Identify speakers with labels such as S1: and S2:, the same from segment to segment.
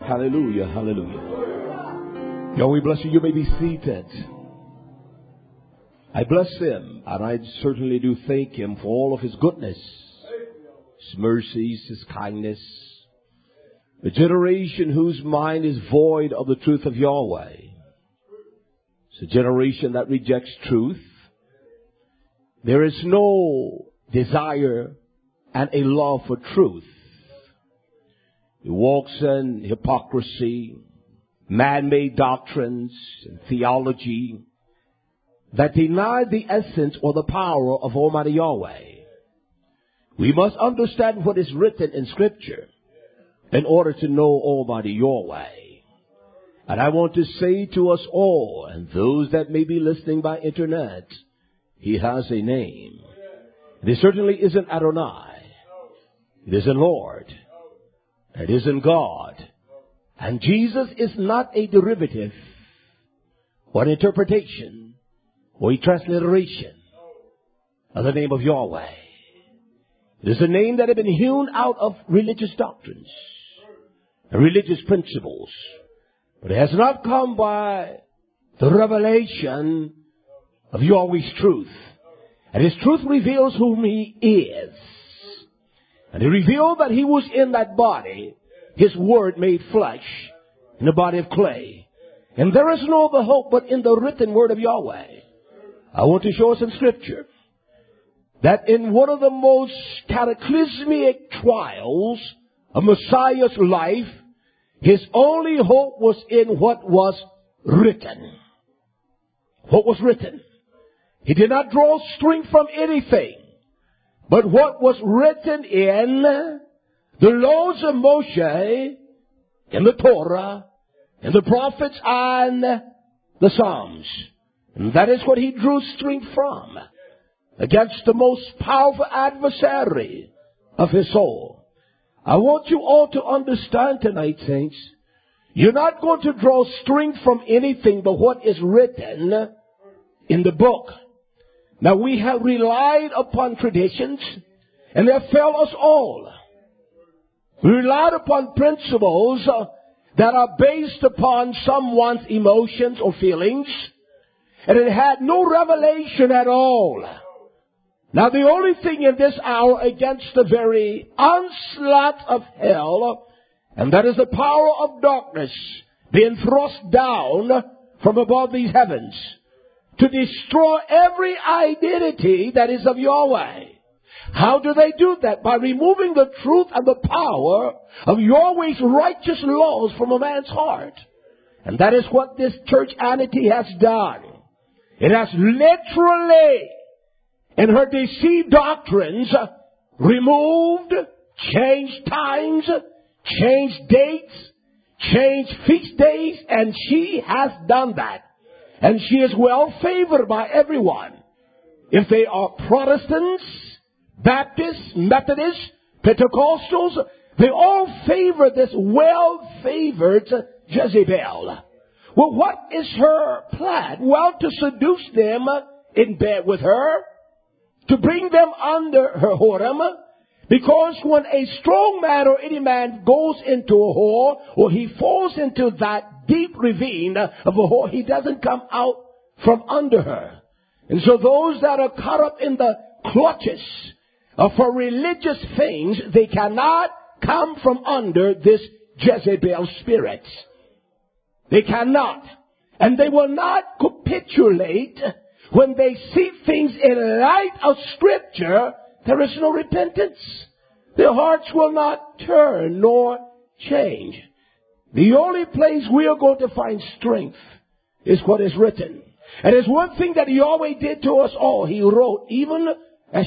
S1: Hallelujah. Hallelujah. God, we bless you. You may be seated. I bless him, and I certainly do thank him for all of his goodness, his mercies, his kindness. A generation whose mind is void of the truth of Yahweh. It's a generation that rejects truth. There is no desire and a love for truth. It walks in hypocrisy, man-made doctrines, and theology that deny the essence or the power of Almighty Yahweh. We must understand what is written in Scripture in order to know Almighty Yahweh. And I want to say to us all, and those that may be listening by internet, he has a name. It certainly isn't Adonai. It isn't Lord. It isn't God. And Jesus is not a derivative or an interpretation or a transliteration of the name of Yahweh. It is a name that has been hewn out of religious doctrines and religious principles. But it has not come by the revelation of Yahweh's truth. And his truth reveals whom he is. And he revealed that he was in that body, his word made flesh, in the body of clay. And there is no other hope but in the written word of Yahweh. I want to show us in Scripture that in one of the most cataclysmic trials of Messiah's life, his only hope was in what was written. What was written. He did not draw strength from anything, but what was written in the laws of Moshe, in the Torah, in the prophets, and the Psalms. And that is what he drew strength from against the most powerful adversary of his soul. I want you all to understand tonight, saints, you're not going to draw strength from anything but what is written in the book. Now, we have relied upon traditions, and they have failed us all. We relied upon principles that are based upon someone's emotions or feelings, and it had no revelation at all. Now, the only thing in this hour against the very onslaught of hell, and that is the power of darkness being thrust down from above these heavens to destroy every identity that is of Yahweh. How do they do that? By removing the truth and the power of Yahweh's righteous laws from a man's heart. And that is what this churchianity has done. It has literally, in her deceived doctrines, removed, changed times, changed dates, changed feast days, and she has done that. And she is well favored by everyone. If they are Protestants, Baptists, Methodists, Pentecostals, they all favor this well-favored Jezebel. Well, what is her plan? Well, to seduce them in bed with her, to bring them under her harem, because when a strong man or any man goes into a whore, or he falls into that deep ravine of a whore, he doesn't come out from under her. And so those that are caught up in the clutches for religious things, they cannot come from under this Jezebel spirit. They cannot. And they will not capitulate when they see things in light of Scripture. There is no repentance. Their hearts will not turn nor change. The only place we are going to find strength is what is written. And there's one thing that Yahweh did to us all. He wrote, even as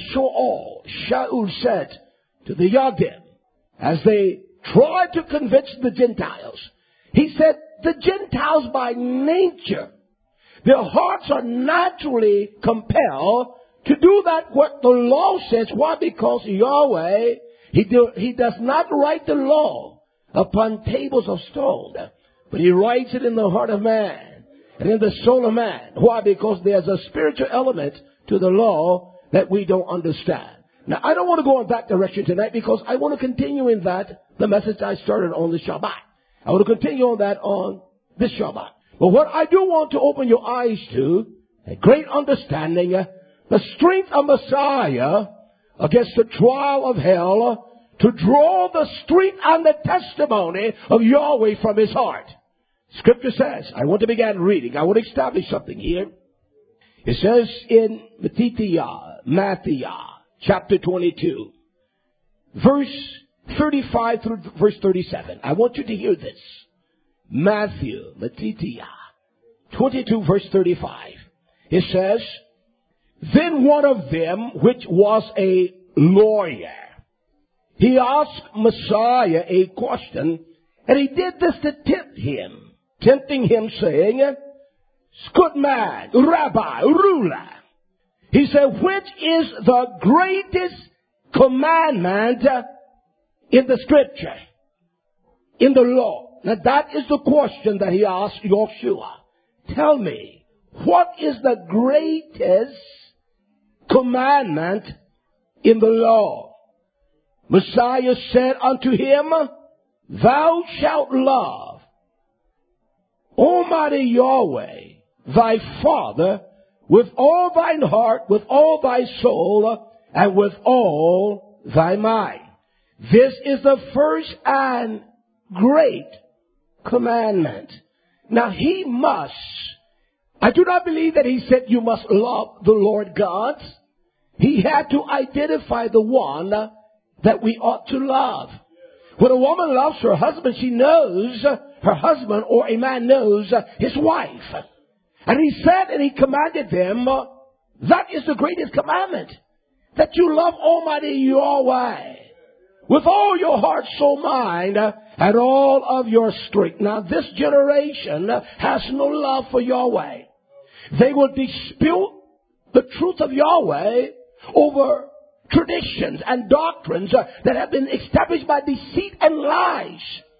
S1: Shaul said to the Yadim, as they tried to convince the Gentiles. He said, the Gentiles by nature, their hearts are naturally compelled to do that what the law says. Why? Because Yahweh, He does not write the law upon tables of stone, but He writes it in the heart of man and in the soul of man. Why? Because there's a spiritual element to the law that we don't understand. Now, I don't want to go in that direction tonight because I want to continue in that, the message I started on the Shabbat. I want to continue on that on this Shabbat. But what I do want to open your eyes to, a great understanding, the strength of Messiah against the trial of hell, to draw the strength and the testimony of Yahweh from his heart. Scripture says, I want to begin reading. I want to establish something here. It says in Matthew chapter 22, verse 35 through verse 37. I want you to hear this. Matthew 22 verse 35. It says, then one of them, which was a lawyer, he asked Messiah a question, and he did this to tempt him, tempting him, saying, good man, rabbi, ruler. He said, which is the greatest commandment in the scripture, in the law? Now that is the question that he asked Yeshua. Tell me, what is the greatest commandment in the law? Messiah said unto him, thou shalt love Almighty Yahweh, thy Father, with all thine heart, with all thy soul, and with all thy mind. This is the first and great commandment. Now he must, I do not believe that he said you must love the Lord God. He had to identify the one that we ought to love. When a woman loves her husband, she knows her husband, or a man knows his wife. And he said and he commanded them, that is the greatest commandment, that you love Almighty Yahweh with all your heart, soul, mind, and all of your strength. Now this generation has no love for Yahweh. They will dispute the truth of Yahweh over traditions and doctrines that have been established by deceit and lies.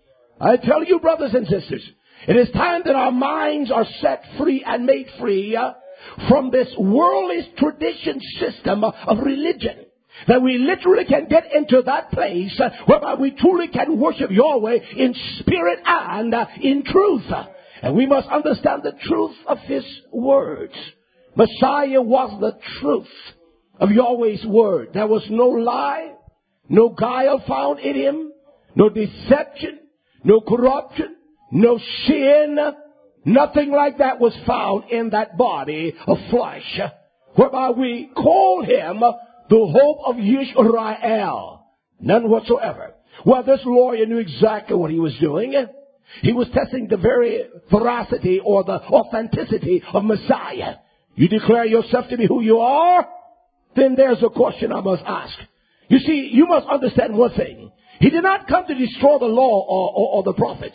S1: I tell you, brothers and sisters, it is time that our minds are set free and made free from this worldly tradition system of religion. That we literally can get into that place whereby we truly can worship Yahweh in spirit and in truth. And we must understand the truth of his words. Messiah was the truth of Yahweh's word. There was no lie, no guile found in him, no deception, no corruption, no sin. Nothing like that was found in that body of flesh, whereby we call him the hope of Yisrael. None whatsoever. Well, this lawyer knew exactly what he was doing. He was testing the very veracity or the authenticity of Messiah. You declare yourself to be who you are? Then there's a question I must ask. You see, you must understand one thing. He did not come to destroy the law or the prophets.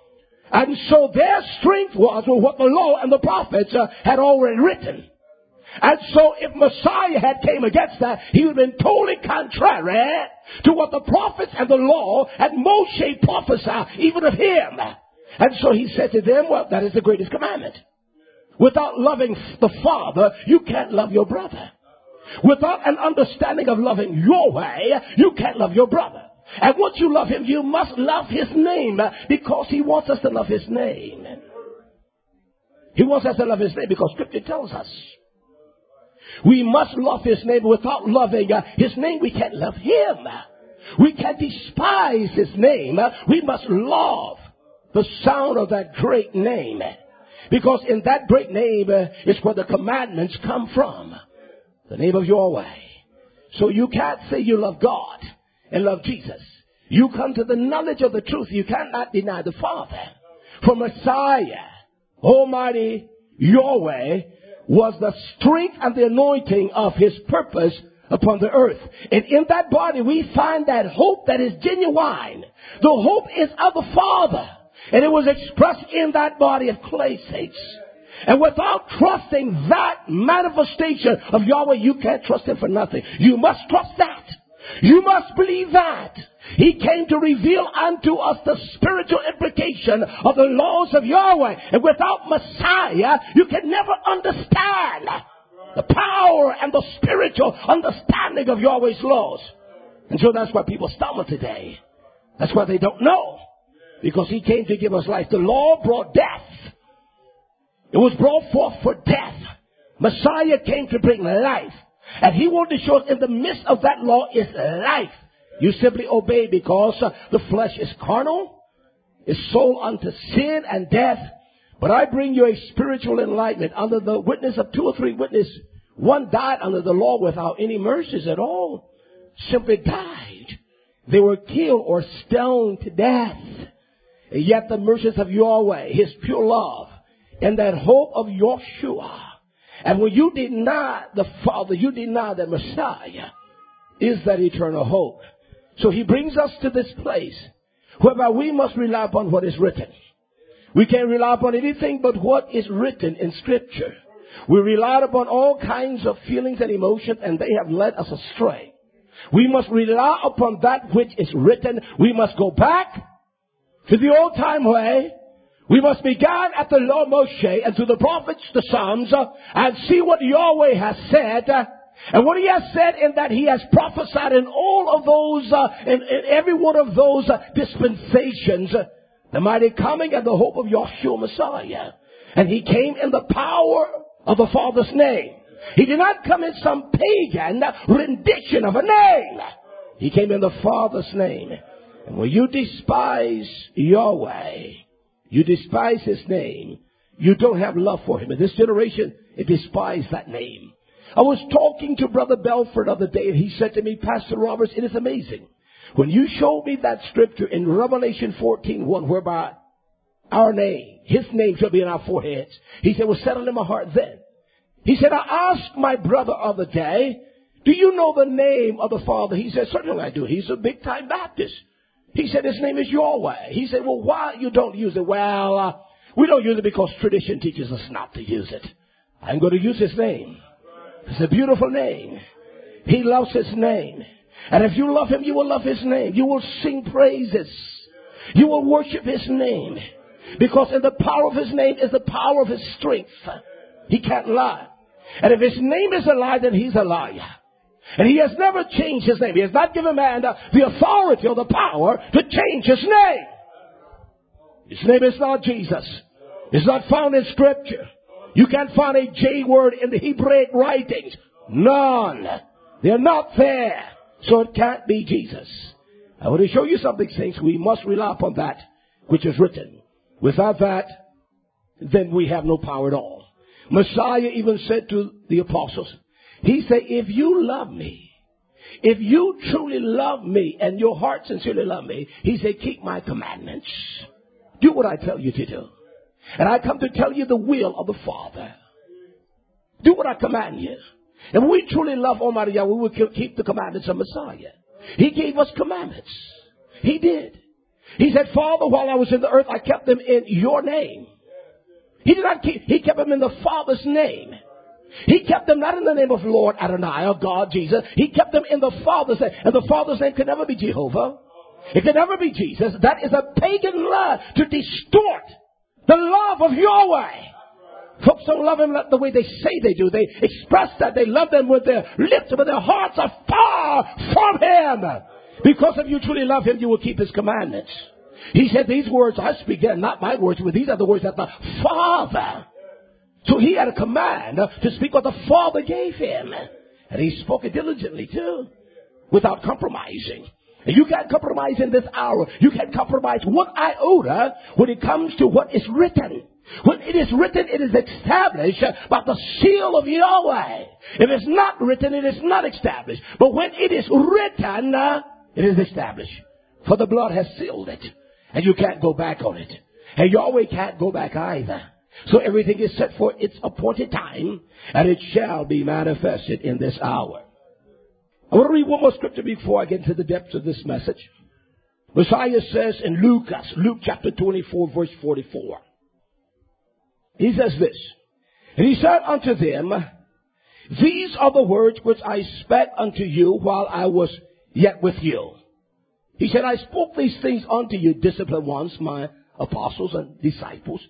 S1: And so their strength was what the law and the prophets had already written. And so if Messiah had came against that, he would have been totally contrary to what the prophets and the law and Moshe prophesied even of him. And so he said to them, well, that is the greatest commandment. Without loving the Father, you can't love your brother. Without an understanding of loving your way, you can't love your brother. And once you love him, you must love his name, because he wants us to love his name. He wants us to love his name because Scripture tells us we must love his name. Without loving his name, we can't love him. We can't despise his name. We must love the sound of that great name, because in that great name is where the commandments come from. The name of Yahweh. So you can't say you love God and love Jesus. You come to the knowledge of the truth. You cannot deny the Father. For Messiah, Almighty Yahweh, was the strength and the anointing of his purpose upon the earth. And in that body we find that hope that is genuine. The hope is of the Father. And it was expressed in that body of clay saints. And without trusting that manifestation of Yahweh, you can't trust him for nothing. You must trust that. You must believe that. He came to reveal unto us the spiritual implication of the laws of Yahweh. And without Messiah, you can never understand the power and the spiritual understanding of Yahweh's laws. And so that's why people stumble today. That's why they don't know. Because he came to give us life. The law brought death. It was brought forth for death. Messiah came to bring life. And he wanted to show us in the midst of that law is life. You simply obey because the flesh is carnal, is sold unto sin and death. But I bring you a spiritual enlightenment under the witness of 2 or 3 witnesses. One died under the law without any mercies at all. Simply died. They were killed or stoned to death. And yet the mercies of Yahweh, His pure love, and that hope of Yeshua. And when you deny the Father, you deny the Messiah, is that eternal hope. So He brings us to this place whereby we must rely upon what is written. We can't rely upon anything but what is written in Scripture. We relied upon all kinds of feelings and emotions, and they have led us astray. We must rely upon that which is written. We must go back to the old time way. We must begin at the law of Moshe and to the prophets, the Psalms, and see what Yahweh has said. And what He has said in that He has prophesied in all of those, in every one of those dispensations, the mighty coming and the hope of Yeshua Messiah. And He came in the power of the Father's name. He did not come in some pagan rendition of a name. He came in the Father's name. And when you despise Yahweh, you despise His name, you don't have love for Him. In this generation, it despises that name. I was talking to Brother Belford the other day, and he said to me, Pastor Roberts, it is amazing. When you showed me that scripture in Revelation 14:1, whereby our name, His name shall be on our foreheads. He said, it was settled in my heart then. He said, I asked my brother the other day, do you know the name of the Father? He said, certainly I do. He's a big-time Baptist. He said, his name is Yahweh. He said, well, why you don't use it? Well, we don't use it because tradition teaches us not to use it. I'm going to use His name. It's a beautiful name. He loves His name. And if you love Him, you will love His name. You will sing praises. You will worship His name. Because in the power of His name is the power of His strength. He can't lie. And if His name is a lie, then He's a liar. And He has never changed His name. He has not given man the authority or the power to change His name. His name is not Jesus. It's not found in Scripture. You can't find a J word in the Hebraic writings. None. They're not there. So it can't be Jesus. I want to show you something, saints. We must rely upon that which is written. Without that, then we have no power at all. Messiah even said to the apostles, He said, if you love me, if you truly love me and your heart sincerely love me, He said, keep my commandments. Do what I tell you to do. And I come to tell you the will of the Father. Do what I command you. And when we truly love Almighty Yahweh, we will keep the commandments of Messiah. He gave us commandments. He did. He said, Father, while I was in the earth, I kept them in your name. He kept them in the Father's name. He kept them not in the name of Lord Adonai or God Jesus. He kept them in the Father's name. And the Father's name can never be Jehovah. It can never be Jesus. That is a pagan lie to distort the love of Yahweh. Folks don't love Him the way they say they do. They express that they love them with their lips, but their hearts are far from Him. Because if you truly love Him, you will keep His commandments. He said, these words I speak, they're not my words, but these are the words that the Father. So He had a command to speak what the Father gave Him. And He spoke it diligently too, without compromising. And you can't compromise in this hour. You can't compromise one iota when it comes to what is written. When it is written, it is established by the seal of Yahweh. If it's not written, it is not established. But when it is written, it is established. For the blood has sealed it. And you can't go back on it. And Yahweh can't go back either. So everything is set for its appointed time, and it shall be manifested in this hour. I want to read one more scripture before I get into the depths of this message. Messiah says in Luke chapter 24, verse 44. He says this, and He said unto them, these are the words which I spake unto you while I was yet with you. He said, I spoke these things unto you, disciplined ones, my apostles and disciples.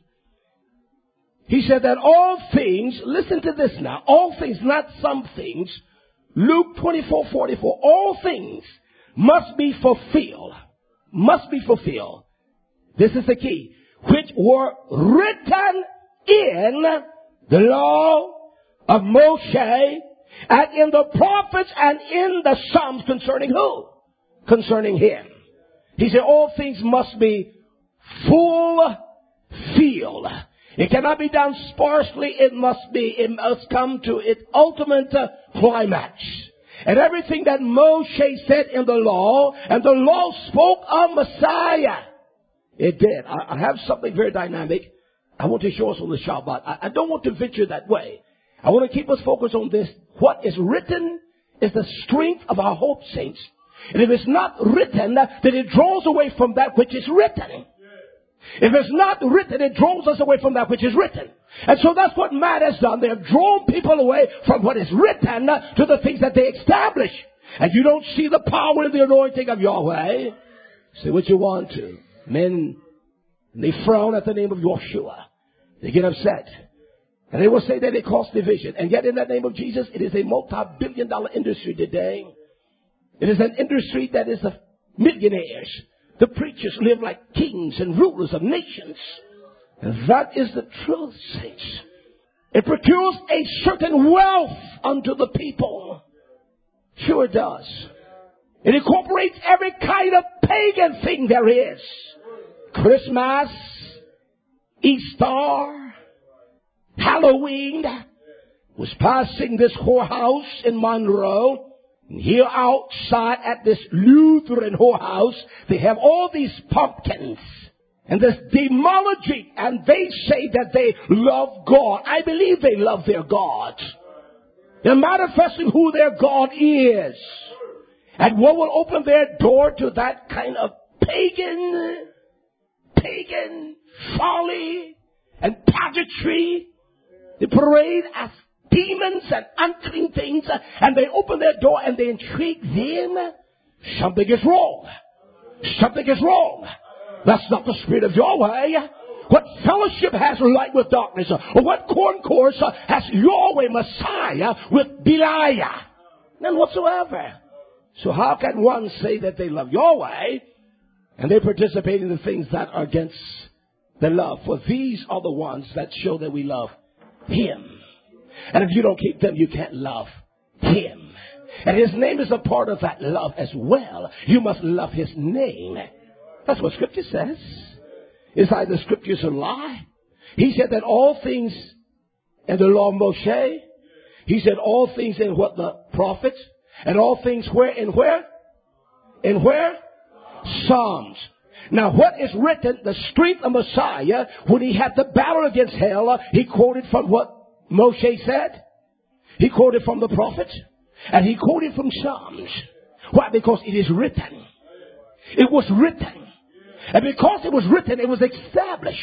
S1: He said that all things, listen to this now, all things, not some things, Luke 24:44, all things must be fulfilled, This is the key. Which were written in the law of Moshe and in the prophets and in the Psalms concerning who? Concerning him. He said all things must be fulfilled. It cannot be done sparsely. It must come to its ultimate climax. And everything that Moshe said in the law, and the law spoke of Messiah. It did. I have something very dynamic I want to show us on the Shabbat. I don't want to venture that way. I want to keep us focused on this. What is written is the strength of our hope, saints. And if it's not written, then it draws away from that which is written. If it's not written, it draws us away from that which is written. And so that's what man has done. They have drawn people away from what is written to the things that they establish. And you don't see the power and the anointing of Yahweh. Say what you want to. Men, they frown at the name of Yeshua. They get upset. And they will say that it caused division. And yet in the name of Jesus, it is a multi-billion-dollar industry today. It is an industry that is of millionaires. The preachers live like kings and rulers of nations. And that is the truth, saints. It procures a certain wealth unto the people. Sure it does. It incorporates every kind of pagan thing there is. Christmas, Easter, Halloween. Was passing this whorehouse in Monroe. And here outside at this Lutheran whorehouse, they have all these pumpkins and this demology, and they say that they love God. I believe they love their God. They're manifesting who their God is. And what will open their door to that kind of pagan folly and pageantry? They parade as demons and unclean things, and they open their door and they intrigue them. Something is wrong. Something is wrong. That's not the Spirit of Yahweh. What fellowship has light with darkness? Or what concourse has Yahweh Messiah with Belial? None whatsoever. So how can one say that they love Yahweh and they participate in the things that are against the love? For these are the ones that show that we love Him. And if you don't keep them, you can't love Him. And His name is a part of that love as well. You must love His name. That's what Scripture says. It's like the Scriptures a lie. He said that all things in the law of Moshe. He said all things in what the prophets. And all things where? In where? In where? Psalms. Now what is written, the strength of Messiah, when he had the battle against hell, he quoted from what Moshe said. He quoted from the prophets. And he quoted from Psalms. Why? Because it is written. It was written. And because it was written, it was established.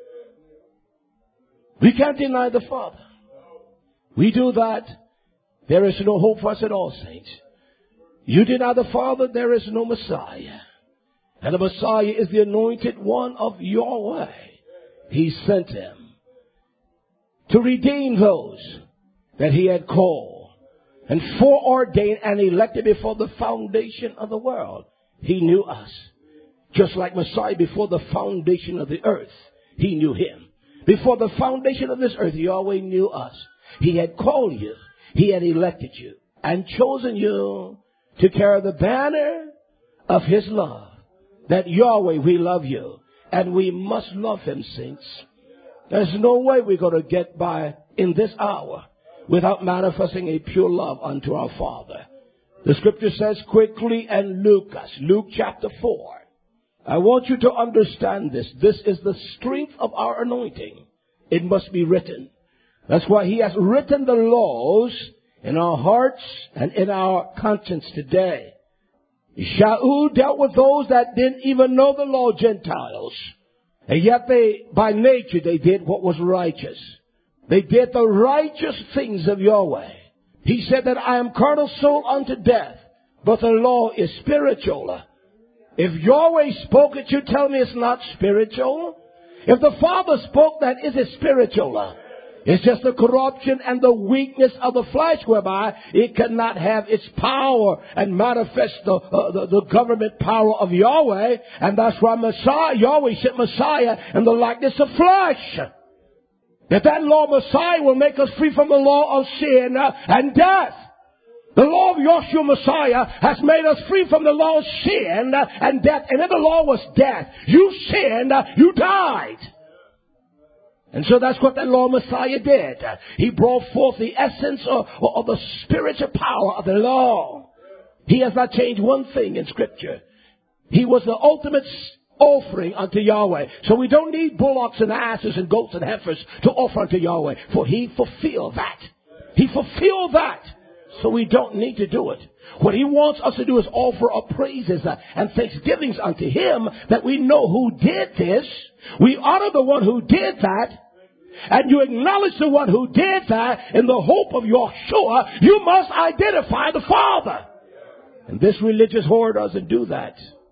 S1: We can't deny the Father. We do that. There is no hope for us at all, saints. You deny the Father, there is no Messiah. And the Messiah is the anointed one of Yahweh. He sent Him to redeem those that He had called and foreordained and elected before the foundation of the world. He knew us. Just like Messiah before the foundation of the earth, He knew Him. Before the foundation of this earth, Yahweh knew us. He had called you. He had elected you and chosen you to carry the banner of His love. That Yahweh, we love you. And we must love Him, saints. There's no way we're going to get by in this hour without manifesting a pure love unto our Father. The Scripture says quickly in Luke chapter 4. I want you to understand this. This is the strength of our anointing. It must be written. That's why He has written the laws in our hearts and in our conscience today. Shaul dealt with those that didn't even know the law, Gentiles. And yet by nature, they did what was righteous. They did the righteous things of Yahweh. He said that I am carnal soul unto death, but the law is spiritual. If Yahweh spoke it, you tell me it's not spiritual? If the Father spoke that, is it spiritual? It's just the corruption and the weakness of the flesh whereby it cannot have its power and manifest the government power of Yahweh. And that's why Yahweh sent Messiah in the likeness of flesh. That law Messiah will make us free from the law of sin and death. The law of Yahshua Messiah has made us free from the law of sin and death. And if the law was death, you sinned, you died. And so that's what that law Messiah did. He brought forth the essence of the spiritual power of the law. He has not changed one thing in Scripture. He was the ultimate offering unto Yahweh. So we don't need bullocks and asses and goats and heifers to offer unto Yahweh. For He fulfilled that. He fulfilled that. So we don't need to do it. What He wants us to do is offer up praises and thanksgivings unto Him, that we know who did this. We honor the one who did that. And you acknowledge the one who did that in the hope of Yahshua. You must identify the Father. And this religious whore doesn't do that.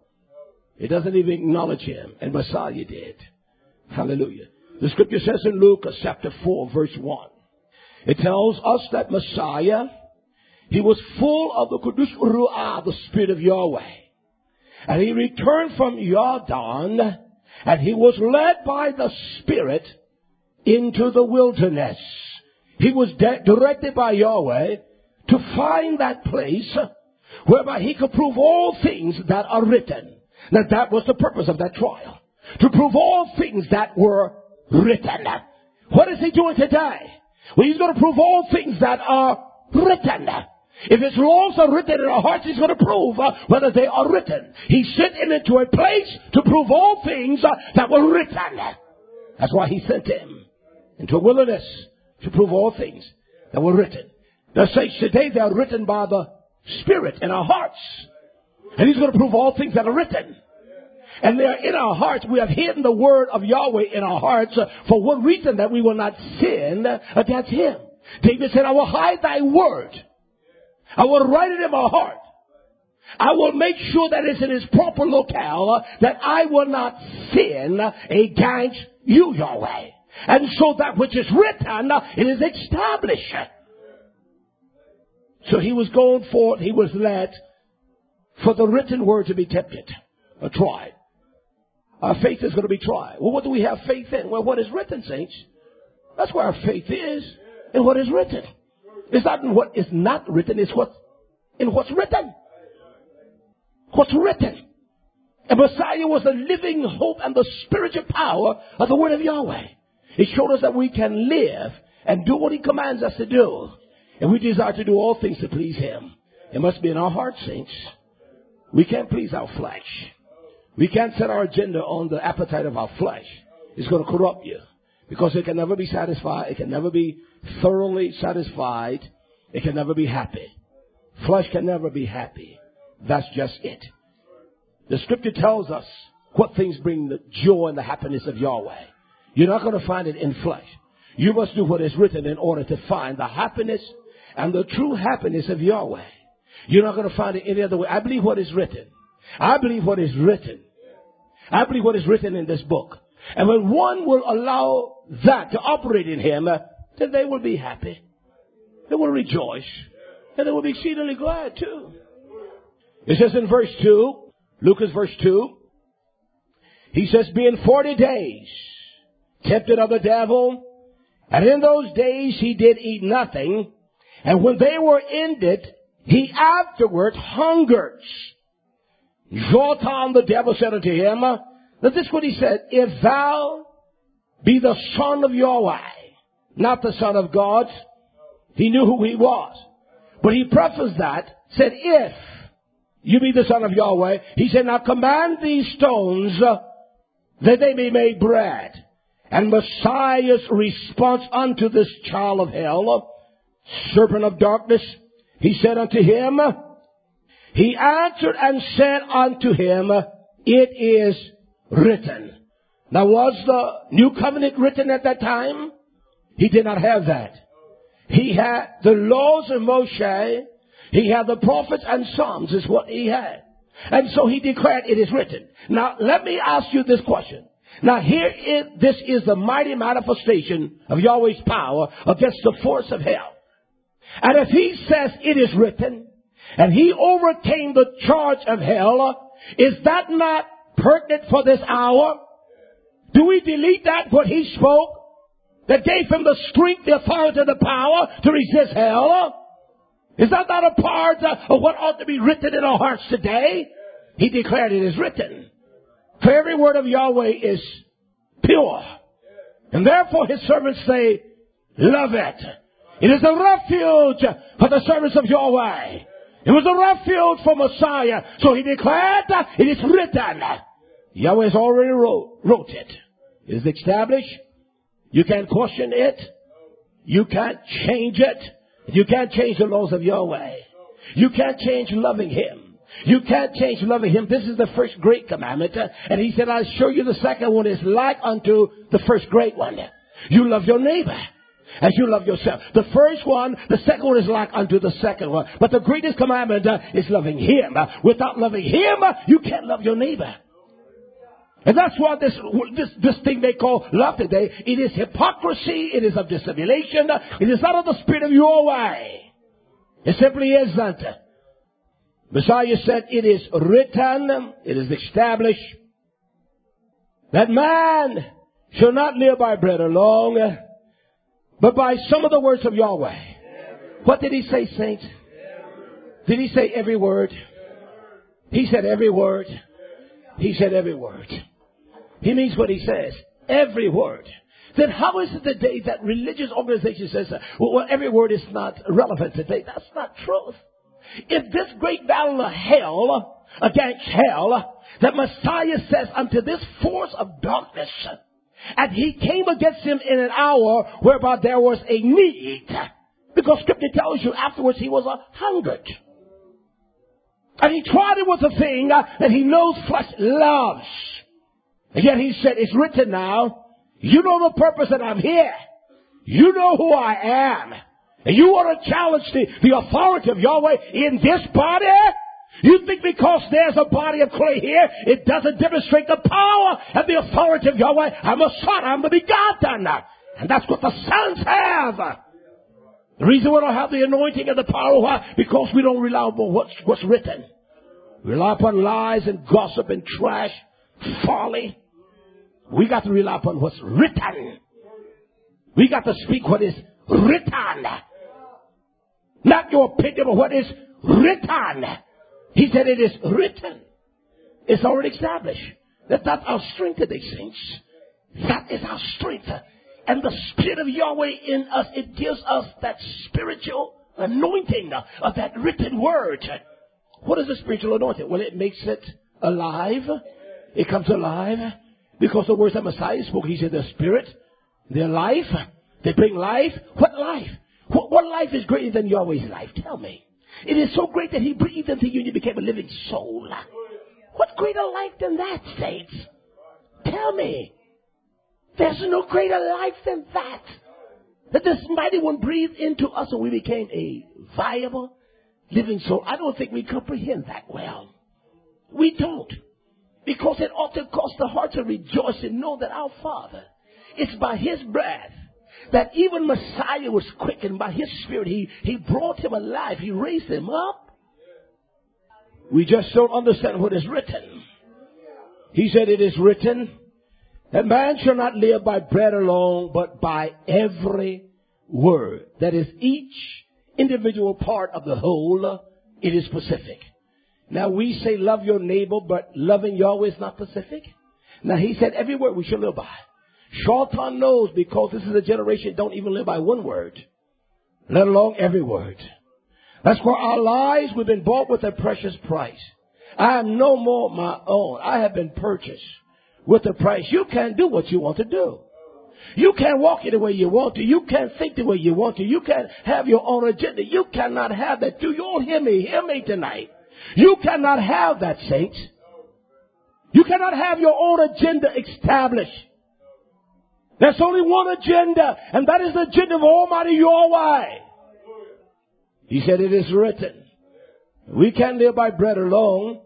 S1: It doesn't even acknowledge Him. And Messiah did. Hallelujah. The Scripture says in Luke chapter 4 verse 1. It tells us that Messiah, He was full of the Kodesh Ruah, the Spirit of Yahweh. And He returned from Jordan, and He was led by the Spirit into the wilderness. He was directed by Yahweh to find that place whereby He could prove all things that are written. Now that was the purpose of that trial. To prove all things that were written. What is He doing today? Well, He's going to prove all things that are written. If His laws are written in our hearts, He's going to prove whether they are written. He sent Him into a place to prove all things that were written. That's why He sent Him into a wilderness to prove all things that were written. The saints today, they are written by the Spirit in our hearts. And He's going to prove all things that are written. And they are in our hearts. We have hidden the word of Yahweh in our hearts for one reason, that we will not sin against Him. David said, I will hide Thy word. I will write it in my heart. I will make sure that it's in its proper locale, that I will not sin against You, Yahweh. And so that which is written, it is established. So He was going forth, He was led for the written word to be tempted or tried. Our faith is going to be tried. Well, what do we have faith in? Well, what is written, saints? That's where our faith is, in what is written. It's not in what is not written, it's in what's written. What's written. And Messiah was the living hope and the spiritual power of the word of Yahweh. It showed us that we can live and do what He commands us to do. And we desire to do all things to please Him. It must be in our hearts, saints. We can't please our flesh. We can't set our agenda on the appetite of our flesh. It's going to corrupt you. Because it can never be satisfied. It can never be thoroughly satisfied. It can never be happy. Flesh can never be happy. That's just it. The Scripture tells us what things bring the joy and the happiness of Yahweh. You're not going to find it in flesh. You must do what is written in order to find the happiness and the true happiness of Yahweh. You're not going to find it any other way. I believe what is written. I believe what is written. I believe what is written in this book. And when one will allow that to operate in him, then they will be happy. They will rejoice. And they will be exceedingly glad too. It says in verse 2, Lucas verse 2, He says, being 40 days tempted of the devil, and in those days He did eat nothing, and when they were ended, He afterward hungered. Jotham the devil said unto Him, now this is what he said, if thou be the Son of Yahweh, not the Son of God. He knew who He was. But he prefaced that, said, if you be the Son of Yahweh, He said, now command these stones that they be made bread. And Messiah's response unto this child of hell, serpent of darkness, He said unto him, He answered and said unto him, it is written. Now was the new covenant written at that time? He did not have that. He had the laws of Moshe. He had the prophets and Psalms is what he had. And so he declared it is written. Now let me ask you this question. Now this is the mighty manifestation of Yahweh's power against the force of hell. And if he says it is written, and he overcame the charge of hell, is that not pertinent for this hour? Do we delete that, what he spoke, that gave him the strength, the authority, the power to resist hell? Is that not a part of what ought to be written in our hearts today? He declared it is written. For every word of Yahweh is pure. And therefore his servants say, love it. It is a refuge for the servants of Yahweh. It was a refuge for Messiah. So he declared, it is written. Yahweh has already wrote it. It is established. You can't question it. You can't change it. You can't change the laws of Yahweh. You can't change loving him. You can't change loving him. This is the first great commandment. And he said, I'll show you the second one is like unto the first great one. You love your neighbor as you love yourself. The first one, the second one is like unto the second one. But the greatest commandment is loving him. Without loving him, you can't love your neighbor. And that's why this thing they call love today, it is hypocrisy, it is of dissimulation, it is not of the spirit of Yahweh. It simply isn't. Messiah said, it is written, it is established, that man shall not live by bread alone, but by some of the words of Yahweh. What did he say, saints? Did he say every word? He said every word. He said every word. He means what he says. Every word. Then how is it today that religious organization says, well, every word is not relevant today? That's not truth. If this great battle of hell, against hell, that Messiah says unto this force of darkness, and he came against him in an hour whereby there was a need. Because scripture tells you afterwards he was hungered. And he tried it with a thing that he knows flesh loves. And yet he said, it's written now. You know the purpose that I'm here. You know who I am. And you want to challenge the authority of Yahweh in this body? You think because there's a body of clay here, it doesn't demonstrate the power and the authority of Yahweh? I'm a son, I'm the begotten. And that's what the sons have. The reason we don't have the anointing and the power, why? Because we don't rely upon what's written. We rely upon lies and gossip and trash, folly. We got to rely upon what's written. We got to speak what is written. Not your opinion, but what is written. He said it is written. It's already established. That's our strength today, saints. That is our strength. And the Spirit of Yahweh in us, it gives us that spiritual anointing of that written word. What is the spiritual anointing? Well, it makes it alive. It comes alive. Because the words that Messiah spoke, he said, their spirit, their life, they bring life. What life? What life is greater than Yahweh's life? Tell me. It is so great that he breathed into you and you became a living soul. What greater life than that, saints? Tell me. There's no greater life than that. That this mighty one breathed into us and we became a viable, living soul. I don't think we comprehend that well. We don't. Because it ought to cause the heart to rejoice and know that our Father, it's by his breath that even Messiah was quickened by his spirit. He brought him alive. He raised him up. We just don't understand what is written. He said it is written that man shall not live by bread alone, but by every word. That is each individual part of the whole. It is specific. Now we say love your neighbor, but loving Yahweh is not specific. Now he said every word we should live by. Shaitan knows because this is a generation that don't even live by one word, let alone every word. That's why our lives, we've been bought with a precious price. I am no more my own. I have been purchased with a price. You can't do what you want to do. You can't walk it the way you want to. You can't think the way you want to. You can't have your own agenda. You cannot have that. Do you all hear me? Hear me tonight. You cannot have that, saints. You cannot have your own agenda established. There's only one agenda, and that is the agenda of Almighty Yahweh. He said it is written. We can't live by bread alone,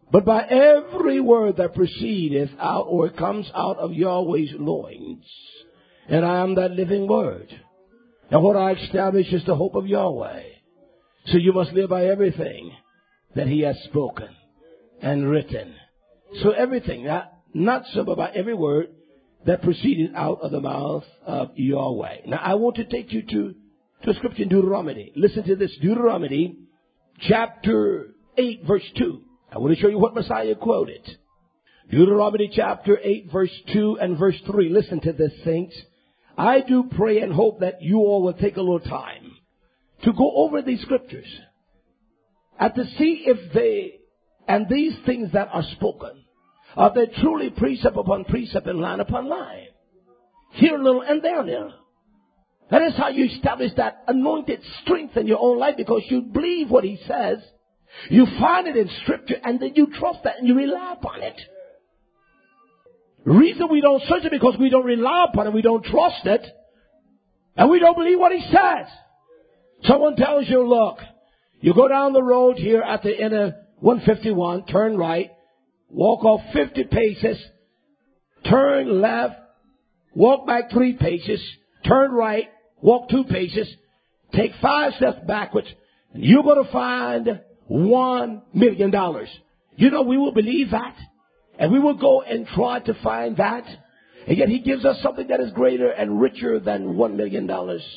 S1: but by every word that proceedeth out or comes out of Yahweh's loins. And I am that living word. And what I establish is the hope of Yahweh. So you must live by everything that he has spoken and written. So everything, not so, but by every word that proceeded out of the mouth of Yahweh. Now I want to take you to a scripture in Deuteronomy. Listen to this. Deuteronomy chapter 8 verse 2. I want to show you what Messiah quoted. Deuteronomy chapter 8 verse 2 and verse 3. Listen to this, saints. I do pray and hope that you all will take a little time to go over these scriptures and to see if they, and these things that are spoken, are they truly precept upon precept and line upon line. Here a little and there a little. That is how you establish that anointed strength in your own life, because you believe what he says. You find it in scripture and then you trust that and you rely upon it. The reason we don't search it because we don't rely upon it, we don't trust it, and we don't believe what he says. Someone tells you, look, you go down the road here at the end of 151, turn right, walk off 50 paces, turn left, walk back 3 paces, turn right, walk 2 paces, take 5 steps backwards, and you're going to find $1 million. You know, we will believe that. And we will go and try to find that. And yet he gives us something that is greater and richer than $1 million.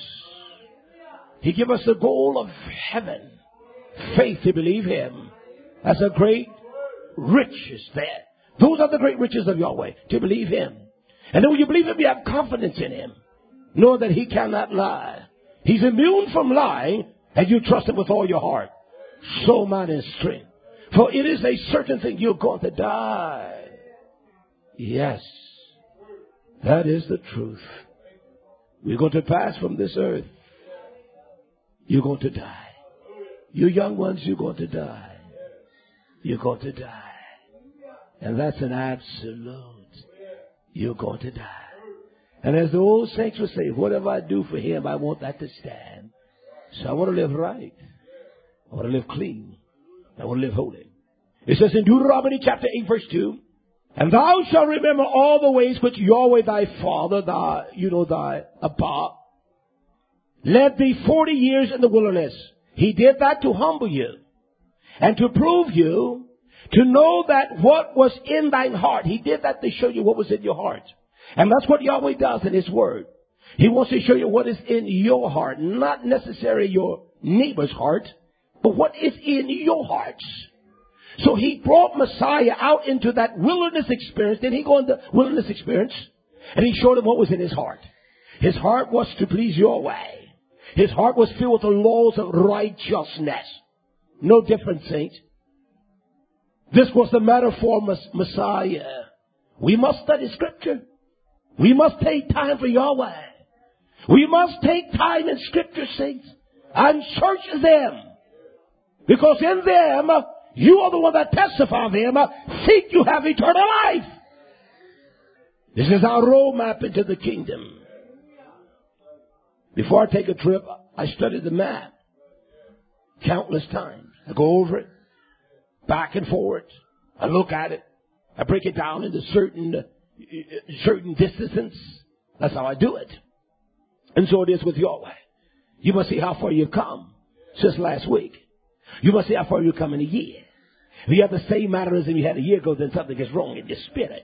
S1: He gives us the goal of heaven. Faith to believe him. That's a great riches there. Those are the great riches of Yahweh. To believe him. And then when you believe him, you have confidence in him. Know that he cannot lie. He's immune from lying. And you trust him with all your heart, soul, mind, and strength. For it is a certain thing, you're going to die. Yes, that is the truth. We're going to pass from this earth. You're going to die. You young ones, you're going to die. You're going to die. And that's an absolute. You're going to die. And as the old saints would say, whatever I do for him, I want that to stand. So I want to live right. I want to live clean. I will live holy. It says in Deuteronomy chapter 8 verse 2, and thou shalt remember all the ways which Yahweh thy father, thy Abba, led thee 40 years in the wilderness. He did that to humble you and to prove you, to know that what was in thine heart. He did that to show you what was in your heart. And that's what Yahweh does in his word. He wants to show you what is in your heart, not necessarily your neighbor's heart, but what is in your hearts. So he brought Messiah out into that wilderness experience. Then he go into wilderness experience and he showed him what was in his heart. His heart was to please Yahweh. His heart was filled with the laws of righteousness. No different, saints. This was the matter for Messiah. We must study scripture. We must take time for Yahweh. We must take time in scripture, saints, and search them. Because in them, you are the one that testify of them. Seek you have eternal life. This is our roadmap into the kingdom. Before I take a trip, I study the map countless times. I go over it, back and forth. I look at it. I break it down into certain distances. That's how I do it. And so it is with Yahweh. You must see how far you've come since last week. You must see how far you've come in a year. If you have the same mannerism you had a year ago, then something is wrong in your spirit.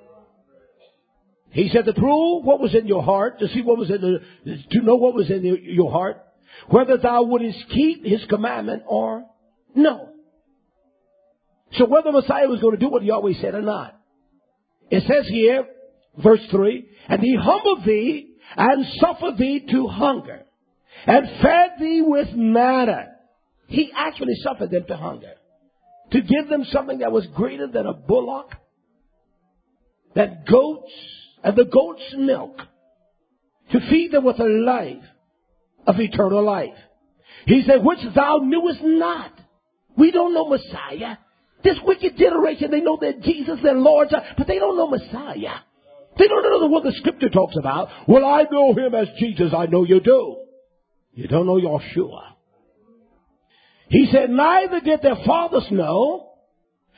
S1: He said to prove what was in your heart, to see what was to know what was in your heart, whether thou wouldest keep his commandment or no. So whether Messiah was going to do what Yahweh said or not. It says here, verse 3, and he humbled thee and suffered thee to hunger and fed thee with manna. He actually suffered them to hunger. To give them something that was greater than a bullock, than goats, and the goat's milk. To feed them with a life of eternal life. He said, which thou knewest not. We don't know Messiah. This wicked generation, they know that Jesus, their Lord, but they don't know Messiah. They don't know what the scripture talks about. Well, I know him as Jesus. I know you do. You don't know Yeshua. He said, neither did their fathers know,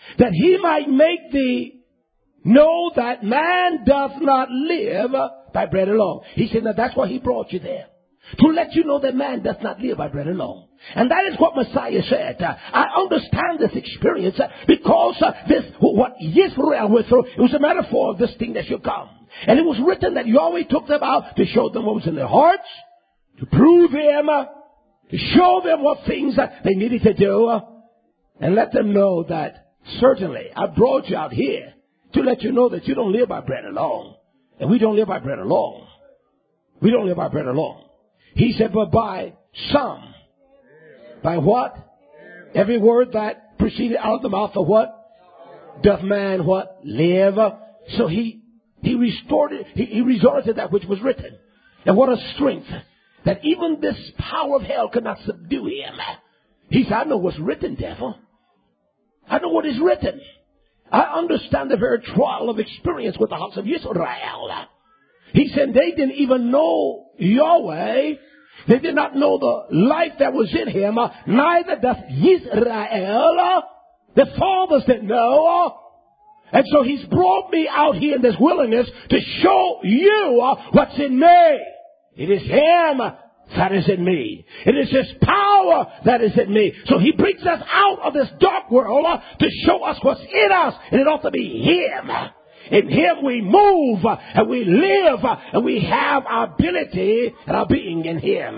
S1: that he might make thee know that man doth not live by bread alone. He said, now that's why he brought you there. To let you know that man doth not live by bread alone. And that is what Messiah said. I understand this experience because what Israel went through, it was a metaphor of this thing that should come. And it was written that Yahweh took them out to show them what was in their hearts, to prove them, to show them what things they needed to do, and let them know that certainly I brought you out here to let you know that you don't live by bread alone. And we don't live by bread alone. We don't live by bread alone. He said, but by some. By what? Every word that proceeded out of the mouth of what? Doth man what? Live. So he restored it. He resorted to that which was written. And what a strength that even this power of hell could not subdue him. He said, I know what's written, devil. I know what is written. I understand the very trial of experience with the house of Israel. He said they didn't even know Yahweh. They did not know the life that was in him. Neither doth Israel. The fathers didn't know. And so he's brought me out here in this wilderness to show you what's in me. It is him that is in me. It is his power that is in me. So he brings us out of this dark world to show us what's in us. And it ought to be him. In him we move and we live and we have our ability and our being in him.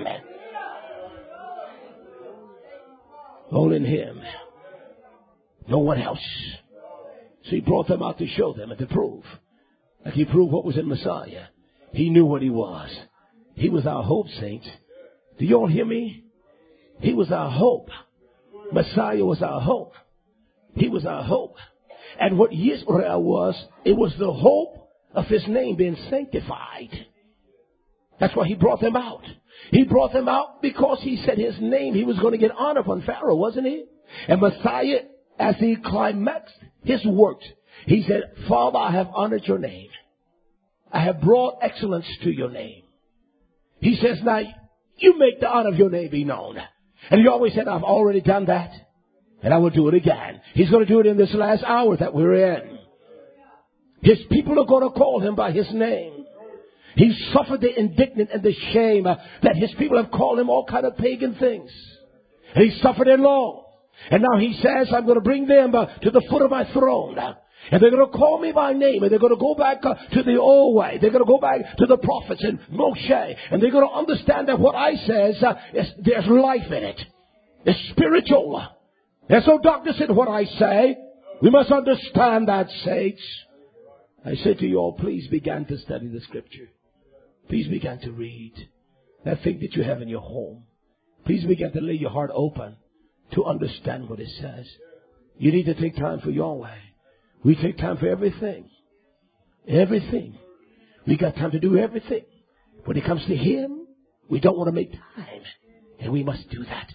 S1: All in him. No one else. So he brought them out to show them and to prove. Like he proved what was in Messiah. He knew what he was. He was our hope, saints. Do you all hear me? He was our hope. Messiah was our hope. He was our hope. And what Israel was, it was the hope of his name being sanctified. That's why he brought them out. He brought them out because he said his name, he was going to get honor from Pharaoh, wasn't he? And Messiah, as he climaxed his works, he said, Father, I have honored your name. I have brought excellence to your name. He says, now you make the honor of your name be known. And he always said, I've already done that. And I will do it again. He's going to do it in this last hour that we're in. His people are going to call him by his name. He suffered the indignant and the shame that his people have called him all kind of pagan things. And he suffered it long. And now he says, I'm going to bring them to the foot of my throne. And they're going to call me by name. And they're going to go back to the old way. They're going to go back to the prophets and Moshe. And they're going to understand that what I says, there's life in it. It's spiritual. There's no darkness in what I say. We must understand that, saints. I say to you all, please begin to study the scripture. Please begin to read that thing that you have in your home. Please begin to lay your heart open to understand what it says. You need to take time for Yahweh. We take time for everything. Everything. We got time to do everything. When it comes to him, we don't want to make time. And we must do that.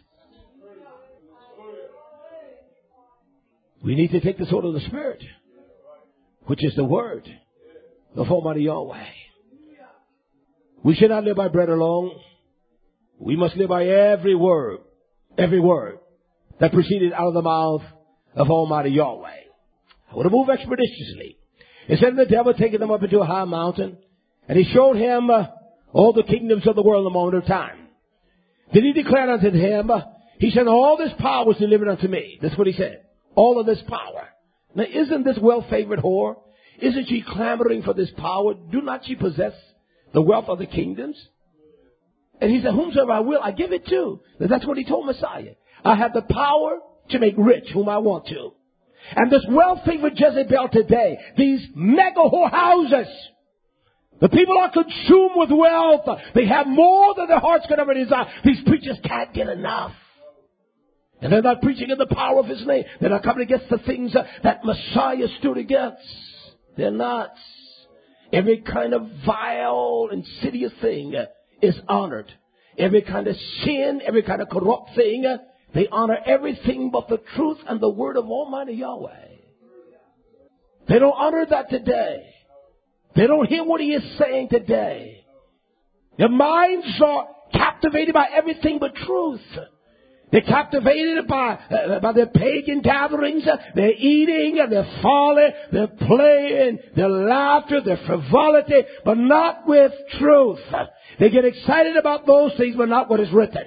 S1: We need to take the sword of the Spirit, which is the word of Almighty Yahweh. We should not live by bread alone. We must live by every word that proceeded out of the mouth of Almighty Yahweh. I want to move expeditiously. It said the devil taking them up into a high mountain, and he showed him all the kingdoms of the world in a moment of time. Then he declared unto him, he said, all this power was delivered unto me. That's what he said. All of this power. Now, isn't this well-favored whore? Isn't she clamoring for this power? Do not she possess the wealth of the kingdoms? And he said, whomsoever I will, I give it to. Now, that's what he told Messiah. I have the power to make rich whom I want to. And this well-favored Jezebel today, these mega whorehouses, the people are consumed with wealth. They have more than their hearts could ever desire. These preachers can't get enough. And they're not preaching in the power of his name. They're not coming against the things that Messiah stood against. They're not. Every kind of vile, insidious thing is honored. Every kind of sin, every kind of corrupt thing, they honor everything but the truth and the word of Almighty Yahweh. They don't honor that today. They don't hear what he is saying today. Their minds are captivated by everything but truth. They're captivated by their pagan gatherings, their eating, their folly, their playing, their laughter, their frivolity, but not with truth. They get excited about those things, but not what is written.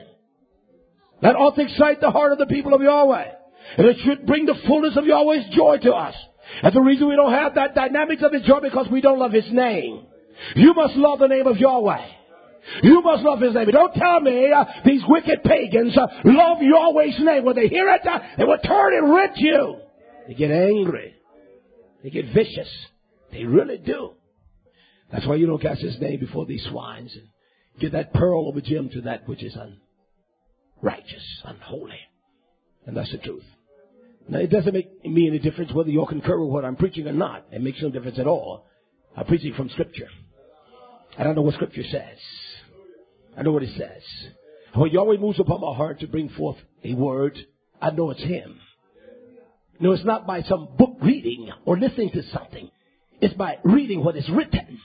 S1: That ought to excite the heart of the people of Yahweh. And it should bring the fullness of Yahweh's joy to us. And the reason we don't have that dynamics of His joy because we don't love His name. You must love the name of Yahweh. You must love His name. Don't tell me these wicked pagans love Yahweh's name. When they hear it, they will turn and rip you. They get angry. They get vicious. They really do. That's why you don't cast His name before these swines and give that pearl of a gem to that which is unrighteous, unholy. And that's the truth. Now, it doesn't make me any difference whether you'll concur with what I'm preaching or not. It makes no difference at all. I'm preaching from Scripture. And I know what Scripture says. I know what it says. When Yahweh moves upon my heart to bring forth a word, I know it's Him. No, it's not by some book reading or listening to something. It's by reading what is written.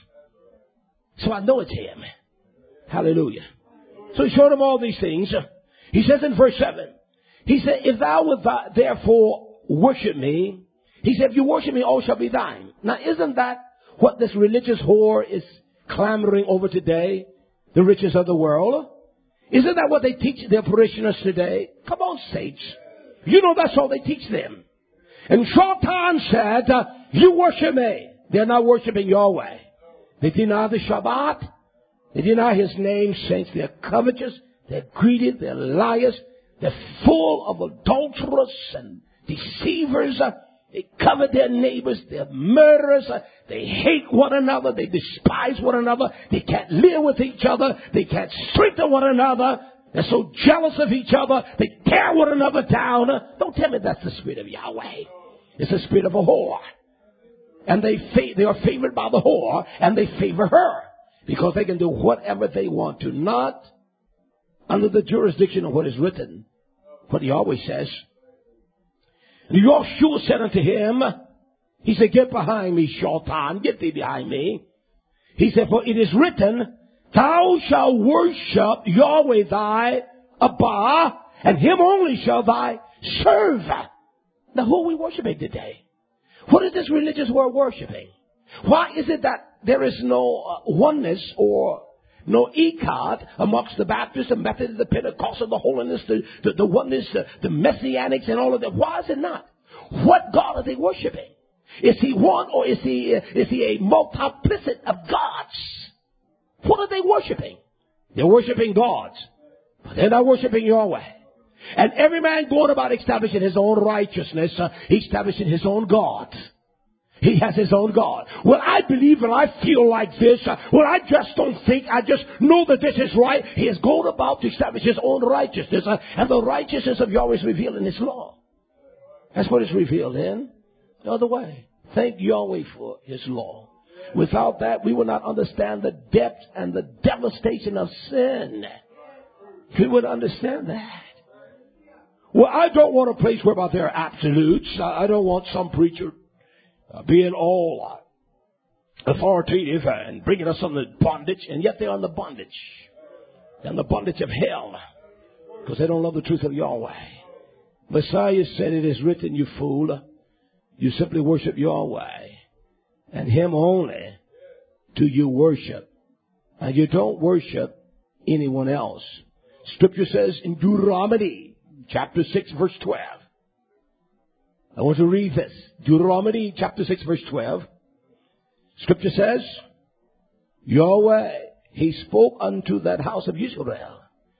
S1: So I know it's Him. Hallelujah. So He showed him all these things. He says in verse 7, He said, if thou wilt therefore worship me, He said, if you worship me, all shall be thine. Now, isn't that what this religious whore is clamoring over today? The riches of the world? Isn't that what they teach their parishioners today? Come on, saints. You know that's all they teach them. And Shaitan said, you worship me. They're not worshiping Yahweh. They deny the Shabbat. They deny His name, saints. They're covetous. They're greedy. They're liars. They're full of adulterers and deceivers. They covet their neighbors. They're murderers. They hate one another. They despise one another. They can't live with each other. They can't strengthen one another. They're so jealous of each other. They tear one another down. Don't tell me that's the spirit of Yahweh. It's the spirit of a whore. And they are favored by the whore, and they favor her because they can do whatever they want to, not under the jurisdiction of what is written, what Yahweh says. Yahshua said unto him, He said, get behind me, Shaitan, get thee behind me. He said, for it is written, thou shalt worship Yahweh thy Abba, and Him only shall thy serve. Now, who are we worshiping today? What is this religious world worshiping? Why is it that there is no oneness or no echad amongst the Baptists, the Methodists, the Pentecostals, the Holiness, the oneness, the Messianics, and all of that? Why is it not? What God are they worshiping? Is He one, or is He a multiplicity of gods? What are they worshiping? They're worshiping gods, but they're not worshiping Yahweh. And every man going about establishing his own righteousness, establishing his own God. He has his own God. Well, I believe and I feel like this. Well, I just don't think. I just know that this is right. He is going about to establish his own righteousness. And the righteousness of Yahweh is revealed in His law. That's what is revealed in. The other way. Thank Yahweh for His law. Without that, we will not understand the depth and the devastation of sin. We would understand that. Well, I don't want a place whereby there are absolutes. I don't want some preacher being all authoritative and bringing us under bondage, and yet they're under bondage. They're under bondage of hell because they don't love the truth of Yahweh. Messiah said, it is written, you fool, you simply worship Yahweh, and Him only do you worship. And you don't worship anyone else. Scripture says in Deuteronomy, chapter 6, verse 12. I want to read this. Deuteronomy, chapter 6, verse 12. Scripture says, Yahweh, He spoke unto that house of Israel.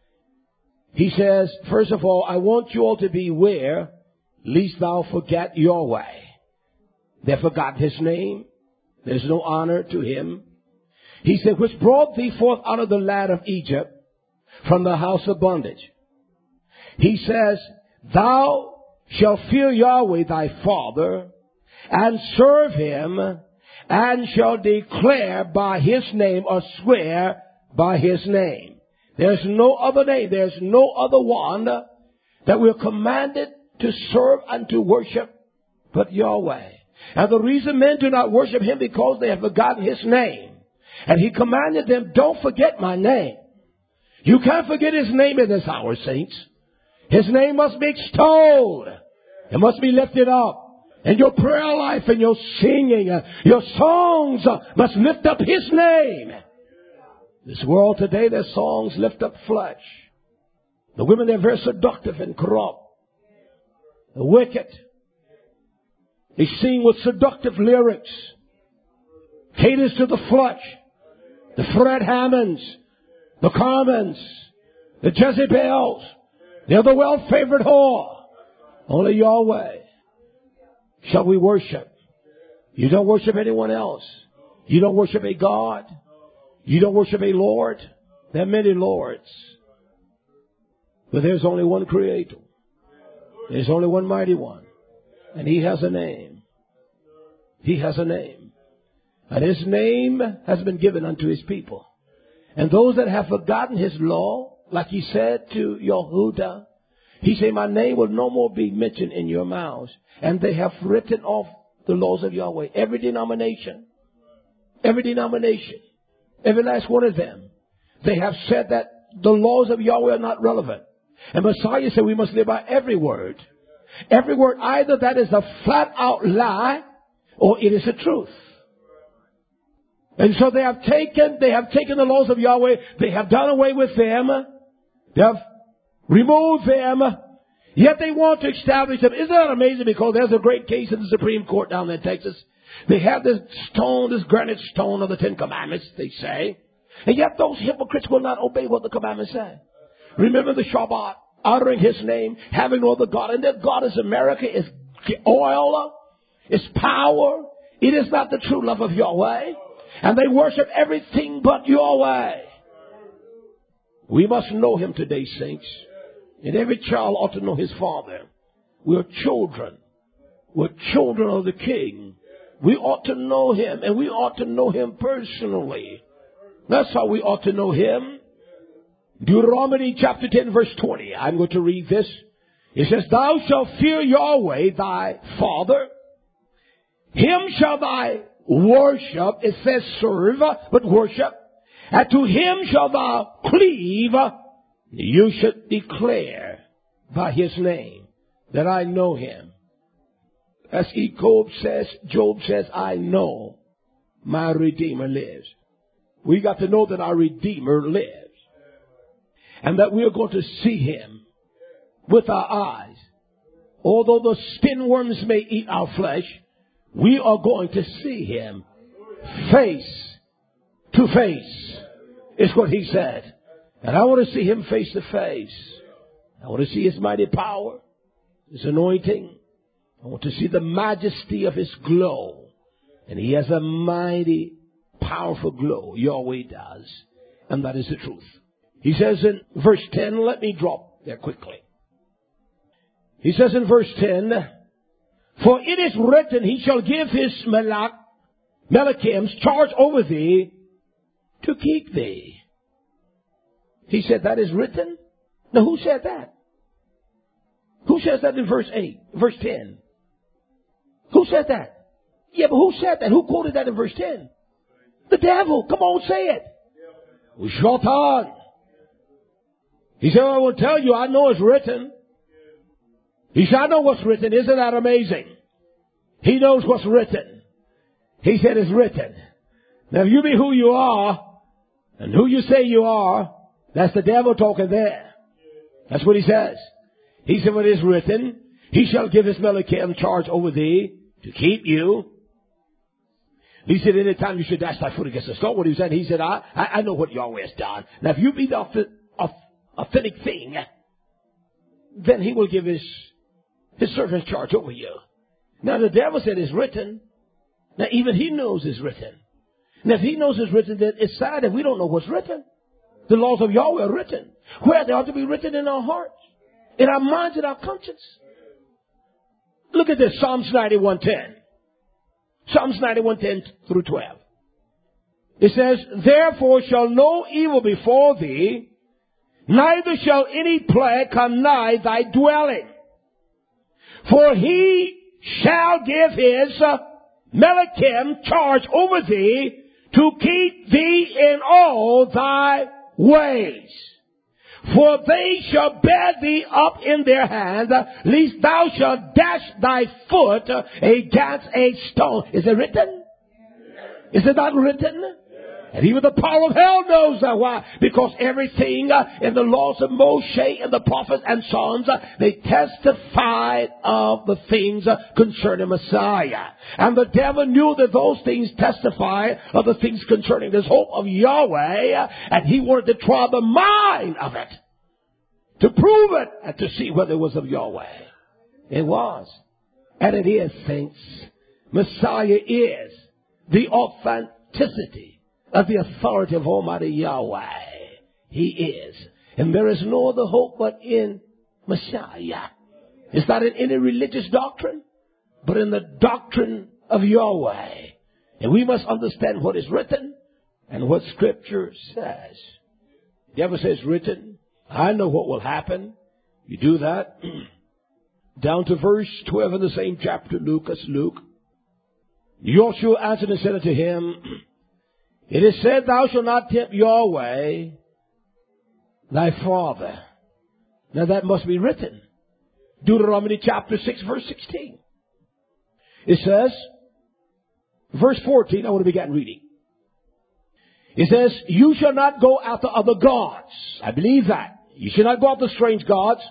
S1: He says, first of all, I want you all to beware, lest thou forget Yahweh. They forgot His name. There's no honor to Him. He said, which brought thee forth out of the land of Egypt from the house of bondage. He says, thou shalt fear Yahweh thy Father, and serve Him, and shall declare by His name, or swear by His name. There's no other name. There's no other one that we're commanded to serve and to worship but Yahweh. And the reason men do not worship Him because they have forgotten His name. And He commanded them, don't forget my name. You can't forget His name in this hour, saints. His name must be extolled. It must be lifted up. And your prayer life and your singing, your songs must lift up His name. This world today, their songs lift up flesh. The women, they're very seductive and corrupt. The wicked, they sing with seductive lyrics. Haters to the flesh. The Fred Hammonds, the Carmens, the Jezebels. They're the well-favored whore. Only Yahweh shall we worship. You don't worship anyone else. You don't worship a God. You don't worship a Lord. There are many lords. But there's only one Creator. There's only one Mighty One. And He has a name. He has a name. And His name has been given unto His people. And those that have forgotten His law, like He said to Yehuda, He said, my name will no more be mentioned in your mouths. And they have written off the laws of Yahweh. Every denomination, every last one of them, they have said that the laws of Yahweh are not relevant. And Messiah said we must live by every word. Every word, either that is a flat out lie or it is the truth. And so they have taken the laws of Yahweh. They have done away with them. They have removed them. Yet they want to establish them. Isn't that amazing? Because there's a great case in the Supreme Court down there in Texas. They have this stone, this granite stone of the Ten Commandments, they say. And yet those hypocrites will not obey what the commandments say. Remember the Shabbat, honoring His name, having no other God. And their God is America, is oil, is power. It is not the true love of Yahweh. And they worship everything but Yahweh. We must know Him today, saints. And every child ought to know his father. We're children. We're children of the King. We ought to know Him, and we ought to know Him personally. That's how we ought to know Him. Deuteronomy chapter 10 verse 20. I'm going to read this. It says, thou shalt fear Yahweh thy Father. Him shall thy worship. It says serve, but worship. And to Him shall thou cleave. You should declare by His name that I know Him. As Job says, I know my Redeemer lives. We got to know that our Redeemer lives. And that we are going to see Him with our eyes. Although the spinworms may eat our flesh, we are going to see Him face to face, is what He said. And I want to see Him face to face. I want to see His mighty power, His anointing. I want to see the majesty of His glow. And He has a mighty, powerful glow. Yahweh does. And that is the truth. He says in verse 10, let me drop there quickly. He says in verse 10, for it is written, He shall give His Melachim's charge over thee to keep thee. He said that is written. Now who said that? Who says that in verse 8, verse 10? Who said that? Yeah, but who said that? Who quoted that in verse 10? The devil. Come on, say it. Shaitan. He said, I will tell you, I know it's written. He said, I know what's written. Isn't that amazing? He knows what's written. He said it's written. Now if you be who you are, and who you say you are, that's the devil talking there. That's what he says. He said, what is written, He shall give His Melachim charge over thee to keep you. He said, anytime you should dash thy foot against the stone, what he said, he said, I know what Yahweh has done. Now if you be the authentic thing, then He will give His servant charge over you. Now the devil said it's written. Now even he knows it's written. Now if he knows it's written, then it's sad that we don't know what's written. The laws of Yahweh are written. Where they ought to be written in our hearts, in our minds, in our conscience. Look at this, Psalms 91:10. Psalms 91:10 through 12. It says, therefore shall no evil befall thee, neither shall any plague come nigh thy dwelling. For He shall give His Melachim charge over thee to keep thee in all thy ways. For they shall bear thee up in their hands, lest thou shalt dash thy foot against a stone. Is it written? Is it not written? And even the power of hell knows that. Why? Because everything in the laws of Moshe and the prophets and Psalms, they testified of the things concerning Messiah. And the devil knew that those things testified of the things concerning this hope of Yahweh, and he wanted to try the mind of it, to prove it, and to see whether it was of Yahweh. It was. And it is, saints. Messiah is the authenticity of the authority of Almighty Yahweh. He is. And there is no other hope but in Messiah. It's not in any religious doctrine, but in the doctrine of Yahweh. And we must understand what is written and what Scripture says. The ever says written, I know what will happen. You do that. Down to verse 12 in the same chapter, Luke. Joshua answered and said unto him, It is said, thou shalt not tempt Yahweh, thy Father. Now that must be written. Deuteronomy chapter 6, verse 16. It says, verse 14, I want to begin reading. It says, you shall not go after other gods. I believe that. You should not go after strange gods.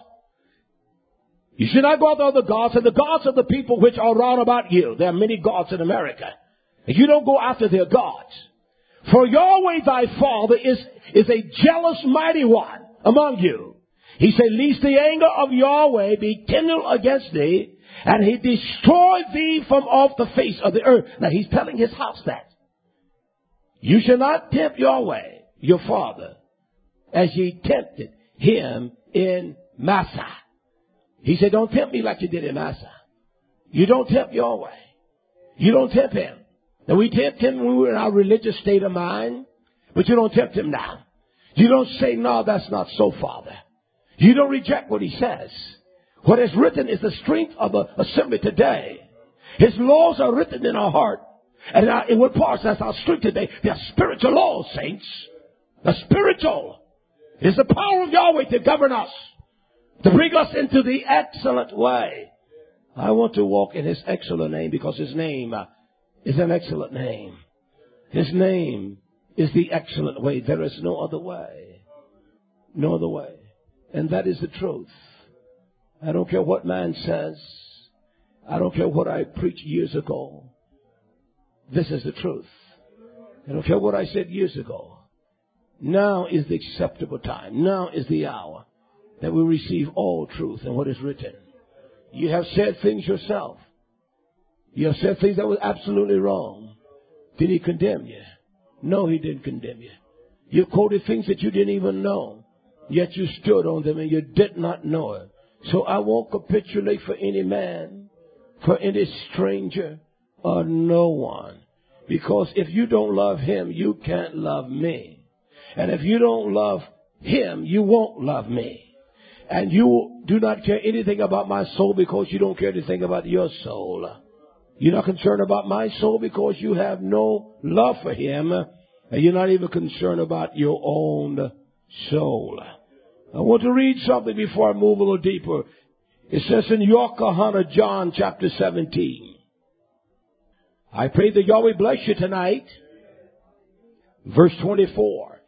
S1: You should not go after other gods, and the gods of the people which are round about you. There are many gods in America. And you don't go after their gods. For Yahweh thy Father is a jealous mighty one among you. He said, lest the anger of Yahweh be kindled against thee, and he destroy thee from off the face of the earth. Now he's telling his house that. You shall not tempt Yahweh, your Father, as ye tempted him in Massah. He said, don't tempt me like you did in Massah. You don't tempt Yahweh. You don't tempt him. Now we tempt him when we were in our religious state of mind, but you don't tempt him now. You don't say, no, that's not so, Father. You don't reject what he says. What is written is the strength of the assembly today. His laws are written in our heart. And in what parts that's our strength today? They are spiritual laws, saints. The spiritual is the power of Yahweh to govern us, to bring us into the excellent way. I want to walk in his excellent name because his name is an excellent name. His name is the excellent way. There is no other way. No other way. And that is the truth. I don't care what man says. I don't care what I preached years ago. This is the truth. I don't care what I said years ago. Now is the acceptable time. Now is the hour that we receive all truth and what is written. You have said things yourself. You have said things that were absolutely wrong. Did he condemn you? No, he didn't condemn you. You quoted things that you didn't even know, yet you stood on them and you did not know it. So I won't capitulate for any man, for any stranger, or no one. Because if you don't love him, you can't love me. And if you don't love him, you won't love me. And you do not care anything about my soul because you don't care anything about your soul. You're not concerned about my soul because you have no love for him. And you're not even concerned about your own soul. I want to read something before I move a little deeper. It says in Yokohama, John chapter 17. I pray that Yahweh bless you tonight. Verse 24.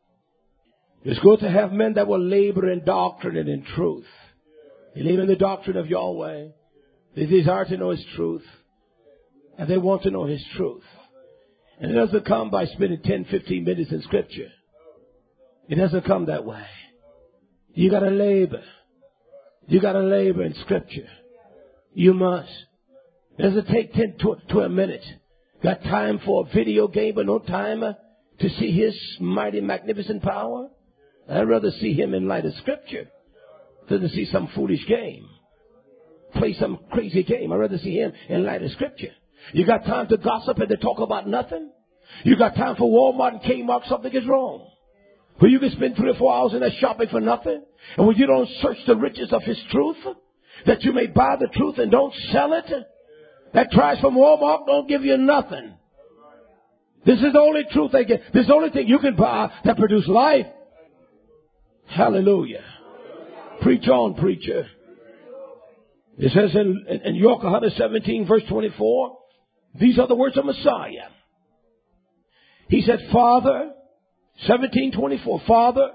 S1: It's good to have men that will labor in doctrine and in truth. They labor in the doctrine of Yahweh. They desire to know his truth. And they want to know his truth. And it doesn't come by spending 10, 15 minutes in Scripture. It doesn't come that way. You got to labor. You got to labor in Scripture. You must. It doesn't take 10, 12 minutes. Got time for a video game, but no time to see his mighty, magnificent power? I'd rather see him in light of Scripture than to see some foolish game. Play some crazy game. I'd rather see him in light of Scripture. You got time to gossip and to talk about nothing? You got time for Walmart and Kmart, something is wrong. Where you can spend 3 or 4 hours in there shopping for nothing? And when you don't search the riches of his truth, that you may buy the truth and don't sell it? That trash from Walmart don't give you nothing. This is the only truth they get. This is the only thing you can buy that produces life. Hallelujah. Preach on, preacher. It says in York 117 verse 24, these are the words of Messiah. He said, Father, 17:24, Father,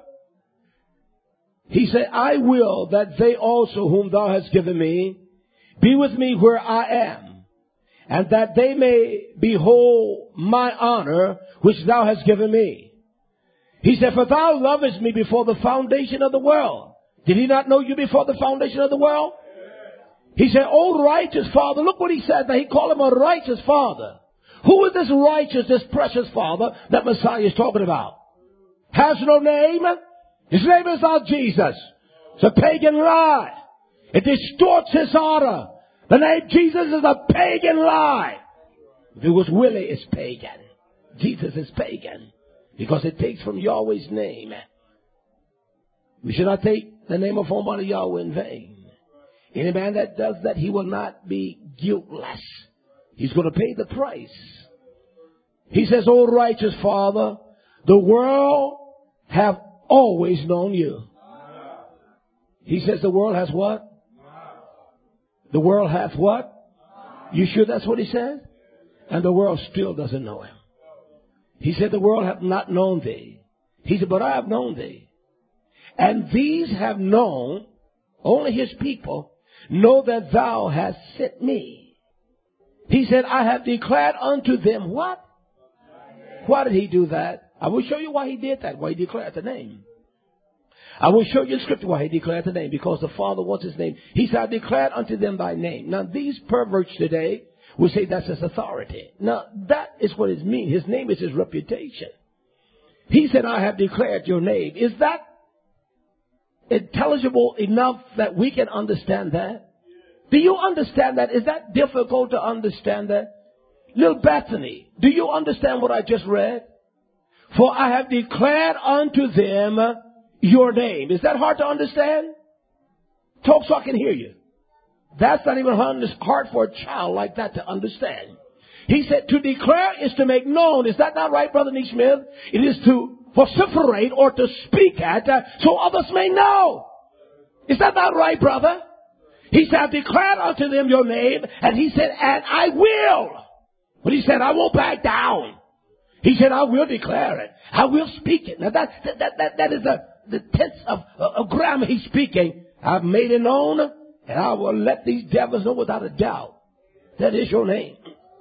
S1: he said, I will that they also whom thou hast given me be with me where I am, and that they may behold my honor which thou hast given me. He said, for thou lovest me before the foundation of the world. Did he not know you before the foundation of the world? He said, oh righteous Father. Look what he said. That he called him a righteous Father. Who is this righteous, this precious Father that Messiah is talking about? Has no name. His name is not Jesus. It's a pagan lie. It distorts his honor. The name Jesus is a pagan lie. If it was Willie, it's pagan. Jesus is pagan. Because it takes from Yahweh's name. We should not take the name of Almighty Yahweh in vain. Any man that does that, he will not be guiltless. He's going to pay the price. He says, O righteous Father, the world have always known you. He says the world has what? The world hath what? You sure that's what he said? And the world still doesn't know him. He said the world hath not known thee. He said, but I have known thee. And these have known, only his people, know that thou hast sent me. He said, I have declared unto them what? Why did he do that? I will show you why he did that, why he declared the name. I will show you in scripture why he declared the name, because the Father wants his name. He said, I declared unto them thy name. Now these perverts today will say that's his authority. Now that is what it means. His name is his reputation. He said, I have declared your name. Is that intelligible enough that we can understand that? Do you understand that? Is that difficult to understand that? Little Bethany, do you understand what I just read? For I have declared unto them your name. Is that hard to understand? Talk so I can hear you. That's not even hard for a child like that to understand. He said to declare is to make known. Is that not right, Brother Neesmith? It is to vociferate or to speak at so others may know. Is that not right, brother? He said, I declared unto them your name. And he said, and I will. But he said, I won't back down. He said, I will declare it. I will speak it. Now that is the tense of grammar he's speaking. I've made it known, and I will let these devils know without a doubt. That is your name.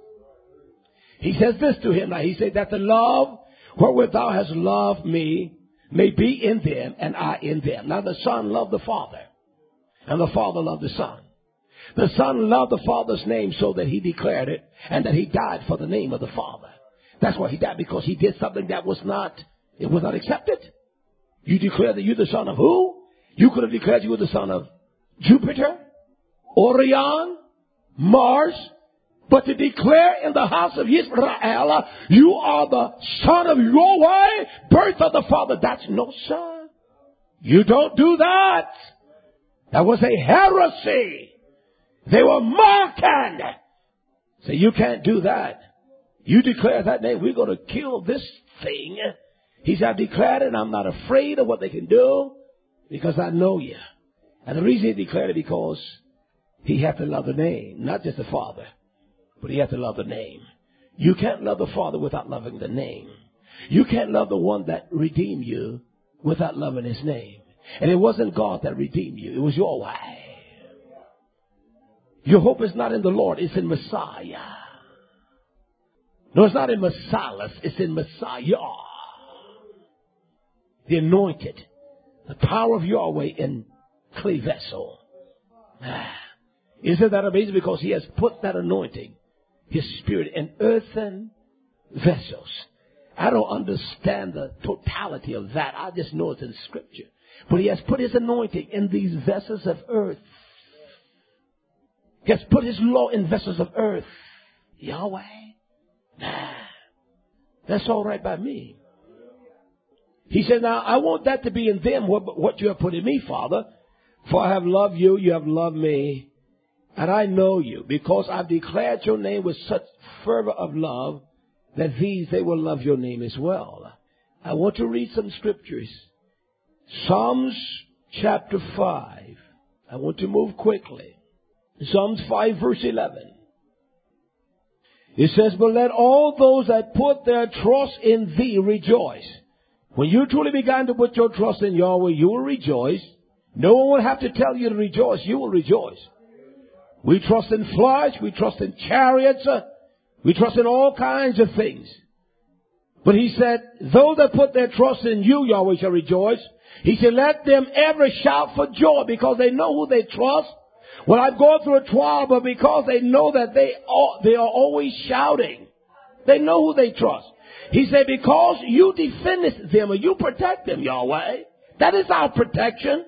S1: He says this to him. Now he said that the love wherewith thou hast loved me may be in them, and I in them. Now the Son loved the Father, and the Father loved the Son. The Son loved the Father's name so that he declared it, and that he died for the name of the Father. That's why he died, because he did something that was not accepted. You declare that you're the son of who? You could have declared you were the son of Jupiter, Orion, Mars. But to declare in the house of Israel, you are the son of Yahweh, birth of the Father. That's no son. You don't do that. That was a heresy. They were mocking. So you can't do that. You declare that name, we're going to kill this thing. He said, I've declared it, and I'm not afraid of what they can do, because I know you. And the reason he declared it, because he had to love the name, not just the Father, but he had to love the name. You can't love the Father without loving the name. You can't love the one that redeemed you without loving his name. And it wasn't God that redeemed you. It was your way. Your hope is not in the Lord. It's in Messiah. No, it's not in Messiah. It's in Messiah. The anointed. The power of Yahweh in clay vessel. Isn't that amazing? Because he has put that anointing, his spirit, in earthen vessels. I don't understand the totality of that. I just know it's in scripture. But he has put his anointing in these vessels of earth. He has put his law in vessels of earth. Yahweh. That's all right by me. He said, now I want that to be in them, what you have put in me, Father. For I have loved you, you have loved me, and I know you, because I've declared your name with such fervor of love, that they will love your name as well. I want to read some scriptures Psalms chapter 5. I want to move quickly. Psalms 5 verse 11. It says, but let all those that put their trust in thee rejoice. When you truly began to put your trust in Yahweh, you will rejoice. No one will have to tell you to rejoice. You will rejoice. We trust in flesh. We trust in chariots. We trust in all kinds of things. But he said, those that put their trust in you, Yahweh, shall rejoice. He said, let them ever shout for joy because they know who they trust. Well, I've gone through a trial, but because they know that they are always shouting. They know who they trust. He said, because you defended them or you protect them, Yahweh. That is our protection.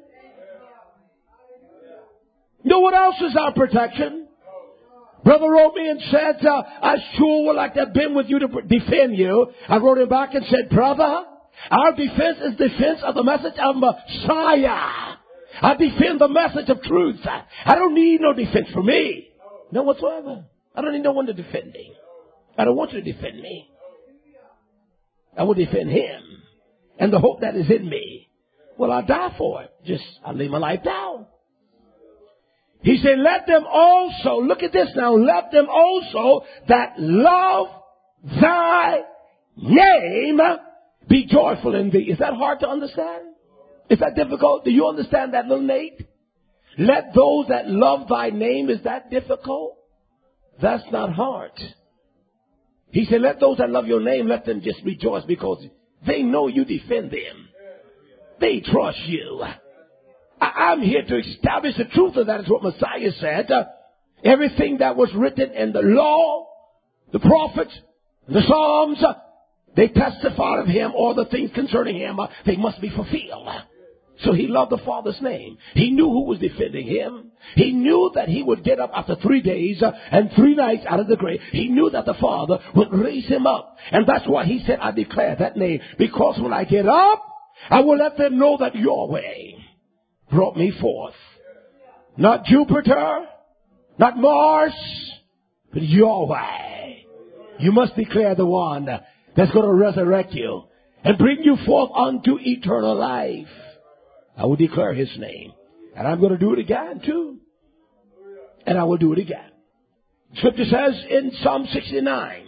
S1: You know what else is our protection? Brother wrote me and said, I sure would like to have been with you to defend you. I wrote him back and said, brother, our defense is defense of the message of Messiah. I defend the message of truth. I don't need no defense for me. No whatsoever. I don't need no one to defend me. I don't want you to defend me. I will defend him and the hope that is in me. Well, I'll die for it. I'll lay my life down. He said, let them also, look at this now, let them also that love thy name be joyful in thee. Is that hard to understand? Is that difficult? Do you understand that, little Nate? Let those that love thy name, is that difficult? That's not hard. He said, let those that love your name, let them just rejoice because they know you defend them. They trust you. I'm here to establish the truth of that. Is what Messiah said. Everything that was written in the law, the prophets, the Psalms, they testify of him, or the things concerning him, they must be fulfilled. So he loved the Father's name. He knew who was defending him. He knew that he would get up after 3 days and 3 nights out of the grave. He knew that the Father would raise him up. And that's why he said, I declare that name. Because when I get up, I will let them know that Yahweh brought me forth. Not Jupiter, not Mars, but Yahweh. You must declare the one that's going to resurrect you and bring you forth unto eternal life. I will declare his name. And I'm going to do it again too. And I will do it again. Scripture says in Psalm 69,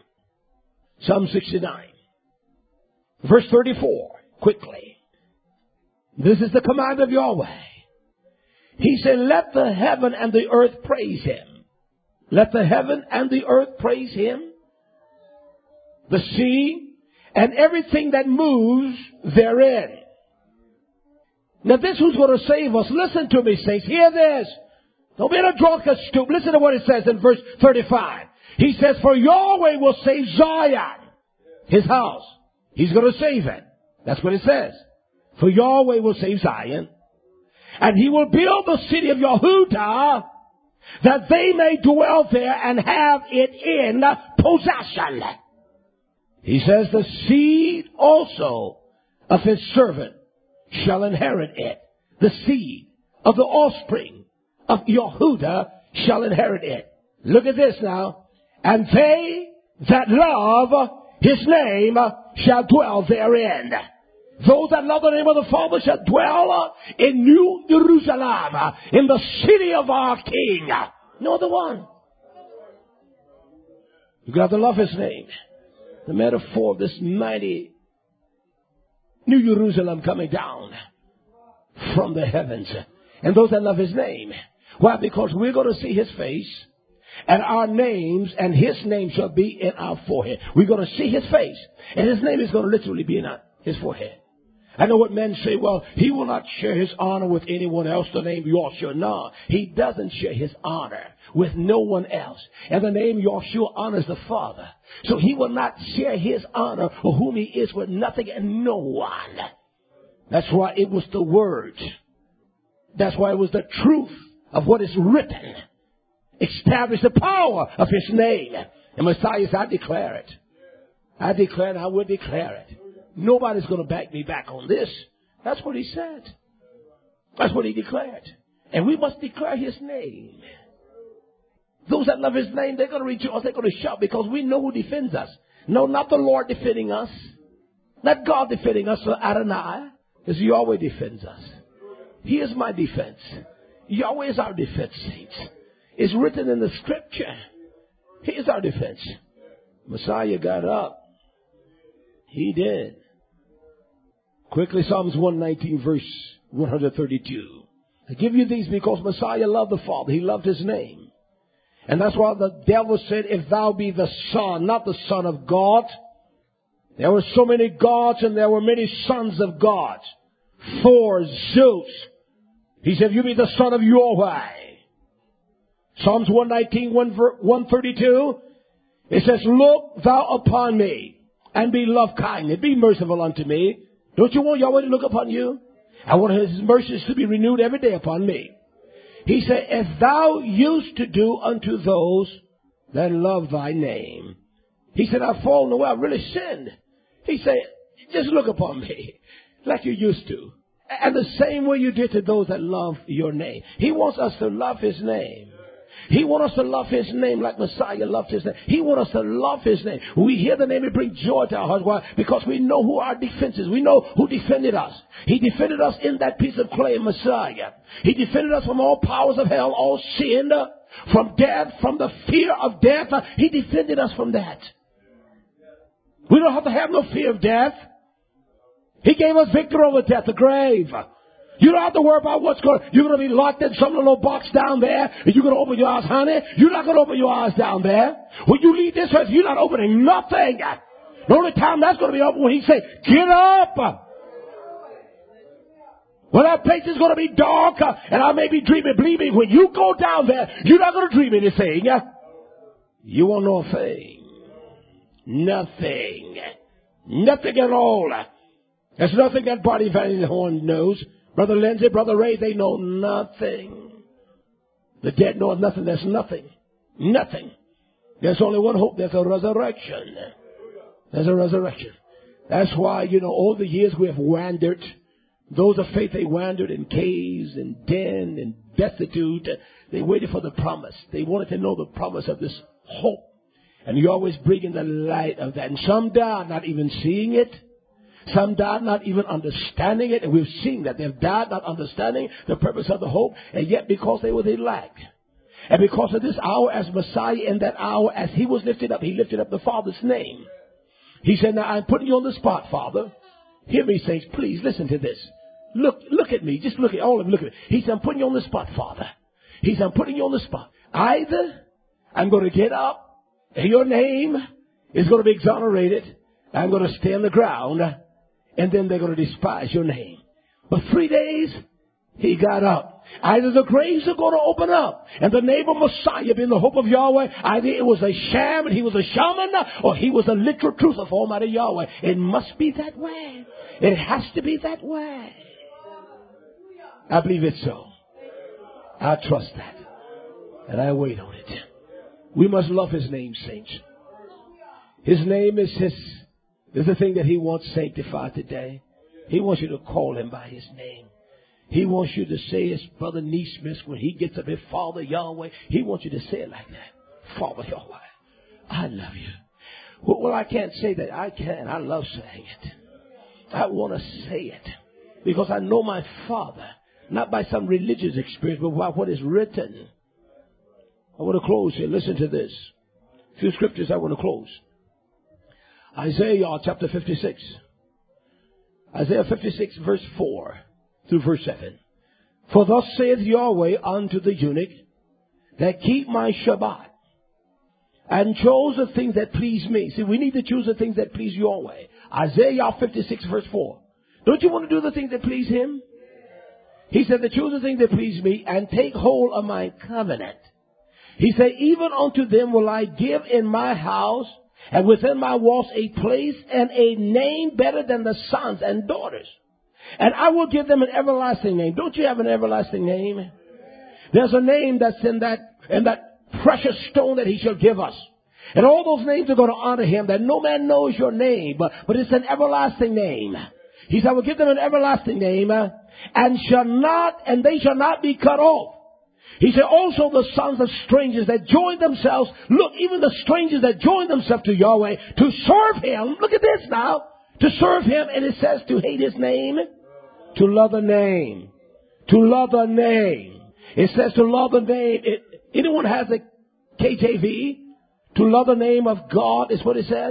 S1: verse 34, quickly. This is the command of Yahweh. He said, let the heaven and the earth praise him. Let the heaven and the earth praise him. The sea and everything that moves therein. Now this who's going to save us. Listen to me, saints. Hear this. Don't be in a drunkard stoop. Listen to what it says in verse 35. He says, for Yahweh will save Zion, his house. He's going to save it. That's what it says. For Yahweh will save Zion. And he will build the city of Yehudah, that they may dwell there and have it in possession. He says, the seed also of his servant shall inherit it. The seed of the offspring of Yehudah shall inherit it. Look at this now. And they that love his name shall dwell therein. Those that love the name of the Father shall dwell in New Jerusalem, in the city of our King. No other one. You got to love his name. The metaphor of this mighty New Jerusalem coming down from the heavens. And those that love his name. Why? Because we're going to see his face. And our names and his name shall be in our forehead. We're going to see his face. And his name is going to literally be in his forehead. I know what men say, well, he will not share his honor with anyone else. The name Yahshua. No, he doesn't share his honor with no one else. And the name Yahshua honors the Father. So he will not share his honor or whom he is with nothing and no one. That's why it was the word. That's why it was the truth of what is written. Establish the power of his name. And Messiah said, I declare it. I declare it. I will declare it. Nobody's going to back me back on this. That's what he said. That's what he declared. And we must declare his name. Those that love his name, they're going to rejoice. They're going to shout because we know who defends us. No, not the Lord defending us. Not God defending us for Adonai. Because Yahweh defends us. He is my defense. Yahweh is our defense, saints. It's written in the scripture. He is our defense. Messiah got up. He did. Quickly, Psalms 119, verse 132. I give you these because Messiah loved the Father. He loved his name. And that's why the devil said, if thou be the Son, not the Son of God. There were so many gods and there were many sons of God. Thor, Zeus. He said, if you be the Son of Yahweh. Psalms 119, 132. It says, look thou upon me and be lovekindly. Be merciful unto me. Don't you want Yahweh to look upon you? I want his mercies to be renewed every day upon me. He said, if thou used to do unto those that love thy name. He said, I've fallen away. I've really sinned. He said, just look upon me like you used to. And the same way you did to those that love your name. He wants us to love his name. He wants us to love his name like Messiah loved his name. He wants us to love his name. We hear the name, it brings joy to our hearts. Why? Because we know who our defense is. We know who defended us. He defended us in that piece of clay, Messiah. He defended us from all powers of hell, all sin, from death, from the fear of death. He defended us from that. We don't have to have no fear of death. He gave us victory over death, the grave. You don't have to worry about what's going on. You're going to be locked in some little box down there. And you're going to open your eyes, honey. You're not going to open your eyes down there. When you leave this earth, you're not opening nothing. The only time that's going to be open when he says, get up. Well, that place is going to be dark. And I may be dreaming. Believe me, when you go down there, you're not going to dream anything. You won't know a thing. Nothing. Nothing at all. There's nothing that Barney Van Horn knows. Brother Lindsay, Brother Ray, they know nothing. The dead know nothing. There's nothing. Nothing. There's only one hope. There's a resurrection. There's a resurrection. That's why, all the years we have wandered, those of faith, they wandered in caves and den and destitute. They waited for the promise. They wanted to know the promise of this hope. And you always bring in the light of that. And some died not even seeing it. Some died not even understanding it. And we've seen that. They've died not understanding the purpose of the hope. And yet because they lacked. And because of this hour as Messiah, in that hour as he was lifted up, he lifted up the Father's name. He said, now I'm putting you on the spot, Father. Hear me, saints. Please listen to this. Look at me. Just look at all of them. Look at me. He said, I'm putting you on the spot, Father. He said, I'm putting you on the spot. Either I'm going to get up and your name is going to be exonerated. I'm going to stay on the ground. And then they're going to despise your name. But 3 days, he got up. Either the graves are going to open up, and the name of Messiah being the hope of Yahweh, either it was a sham and he was a shaman, or he was a literal truth of Almighty Yahweh. It must be that way. It has to be that way. I believe it's so. I trust that. And I wait on it. We must love his name, saints. His name is the thing that he wants sanctified today. He wants you to call him by his name. He wants you to say, as Brother Neesmith, when he gets up, his Father Yahweh, he wants you to say it like that. Father Yahweh, I love you. Well, I can't say that. I can. I love saying it. I want to say it because I know my Father, not by some religious experience, but by what is written. I want to close here. Listen to this. A few scriptures I want to close. Isaiah chapter 56. Isaiah 56 verse 4 through verse 7. For thus saith Yahweh unto the eunuch that keep my Shabbat and chose the things that please me. See, we need to choose the things that please Yahweh. Isaiah 56 verse 4. Don't you want to do the things that please him? He said to choose the things that please me and take hold of my covenant. He said, even unto them will I give in my house and within my walls a place and a name better than the sons and daughters. And I will give them an everlasting name. Don't you have an everlasting name? There's a name that's in that precious stone that he shall give us. And all those names are going to honor him, that no man knows your name, but it's an everlasting name. He said, I will give them an everlasting name, and they shall not be cut off. He said, also the sons of strangers that join themselves, look, even the strangers that join themselves to Yahweh to serve him. Look at this now. To serve him, and it says to hate his name. To love the name. To love the name. It says to love the name. Anyone has a KJV? To love the name of God is what it says.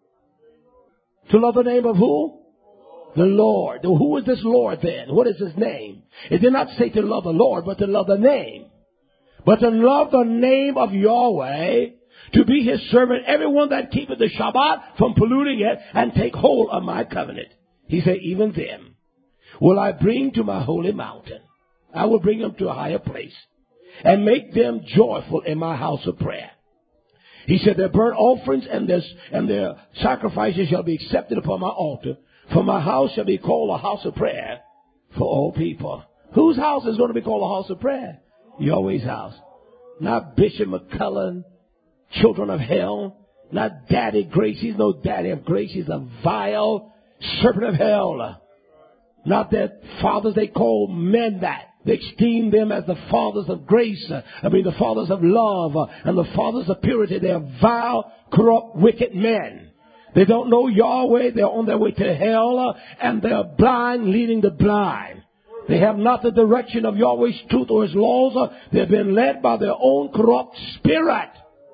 S1: To love the name of who? The Lord. Who is this Lord then? What is his name? It did not say to love the Lord, but to love the name. But to love the name of Yahweh, to be his servant, everyone that keepeth the Shabbat from polluting it, and take hold of my covenant. He said, even them will I bring to my holy mountain. I will bring them to a higher place and make them joyful in my house of prayer. He said, their burnt offerings and their sacrifices shall be accepted upon my altar. For my house shall be called a house of prayer for all people. Whose house is going to be called a house of prayer? Yahweh's house. Not Bishop McCullen, children of hell. Not Daddy Grace. He's no daddy of grace. He's a vile serpent of hell. Not that fathers they call men that. They esteem them as the fathers of grace. The fathers of love and the fathers of purity. They are vile, corrupt, wicked men. They don't know Yahweh. They're on their way to hell, and they're blind, leading the blind. They have not the direction of Yahweh's truth or his laws. They've been led by their own corrupt spirit.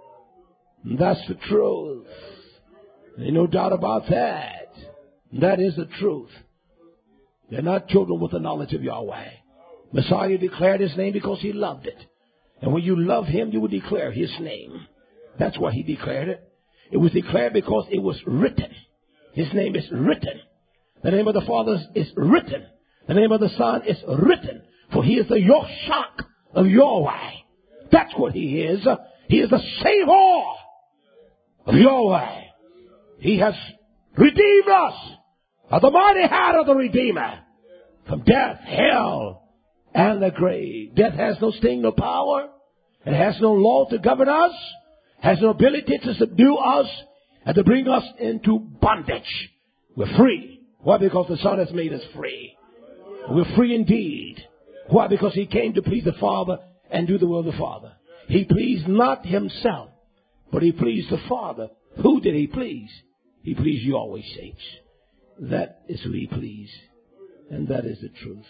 S1: And that's the truth. There's no doubt about that. That is the truth. They're not children with the knowledge of Yahweh. Messiah declared his name because he loved it. And when you love him, you will declare his name. That's why he declared it. It was declared because it was written. His name is written. The name of the Father is written. The name of the Son is written. For he is the Yoshak of Yahweh. That's what he is. He is the Savior of Yahweh. He has redeemed us by the mighty hand of the Redeemer from death, hell, and the grave. Death has no sting, no power. It has no law to govern us. Has no ability to subdue us and to bring us into bondage. We're free. Why? Because the Son has made us free. We're free indeed. Why? Because he came to please the Father and do the will of the Father. He pleased not himself, but he pleased the Father. Who did he please? He pleased Yahweh, saints. That is who he pleased. And that is the truth.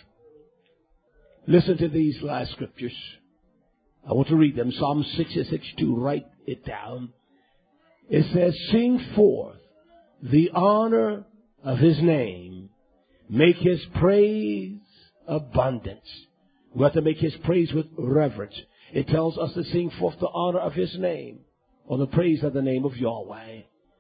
S1: Listen to these last scriptures. I want to read them. Psalm 66:2. Write it down. It says, sing forth the honor of his name. Make his praise abundance. We have to make his praise with reverence. It tells us to sing forth the honor of his name, or the praise of the name of Yahweh.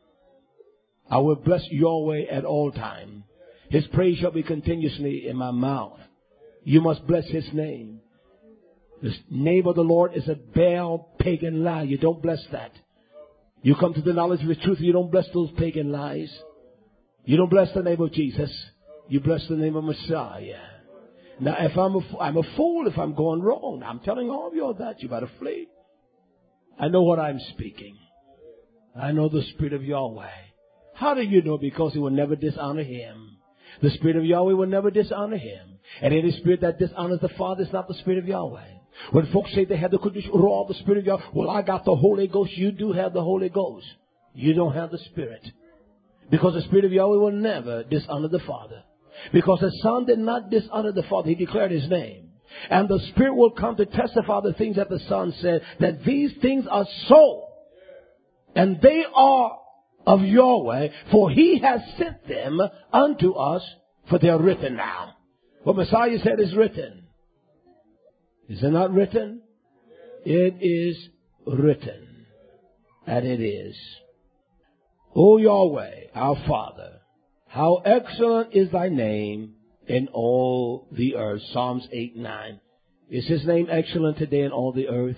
S1: I will bless Yahweh at all times. His praise shall be continuously in my mouth. You must bless his name. The name of the Lord is a Baal pagan lie. You don't bless that. You come to the knowledge of the truth. You don't bless those pagan lies. You don't bless the name of Jesus. You bless the name of Messiah. Now, if I'm a fool if I'm going wrong. I'm telling all of you that. You better flee. I know what I'm speaking. I know the Spirit of Yahweh. How do you know? Because he will never dishonor him. The Spirit of Yahweh will never dishonor him. And any spirit that dishonors the Father is not the Spirit of Yahweh. When folks say they have the Kodesh Ruach, the Spirit of Yahweh, well, I got the Holy Ghost. You do have the Holy Ghost. You don't have the Spirit. Because the Spirit of Yahweh will never dishonor the Father. Because the Son did not dishonor the Father. He declared his name. And the Spirit will come to testify the things that the Son said, that these things are so. And they are of Yahweh, for he has sent them unto us, for they are written now. What Messiah said is written. Is it not written? It is written. And it is. O Yahweh, our Father, how excellent is thy name in all the earth. Psalms 8:9. Is his name excellent today in all the earth?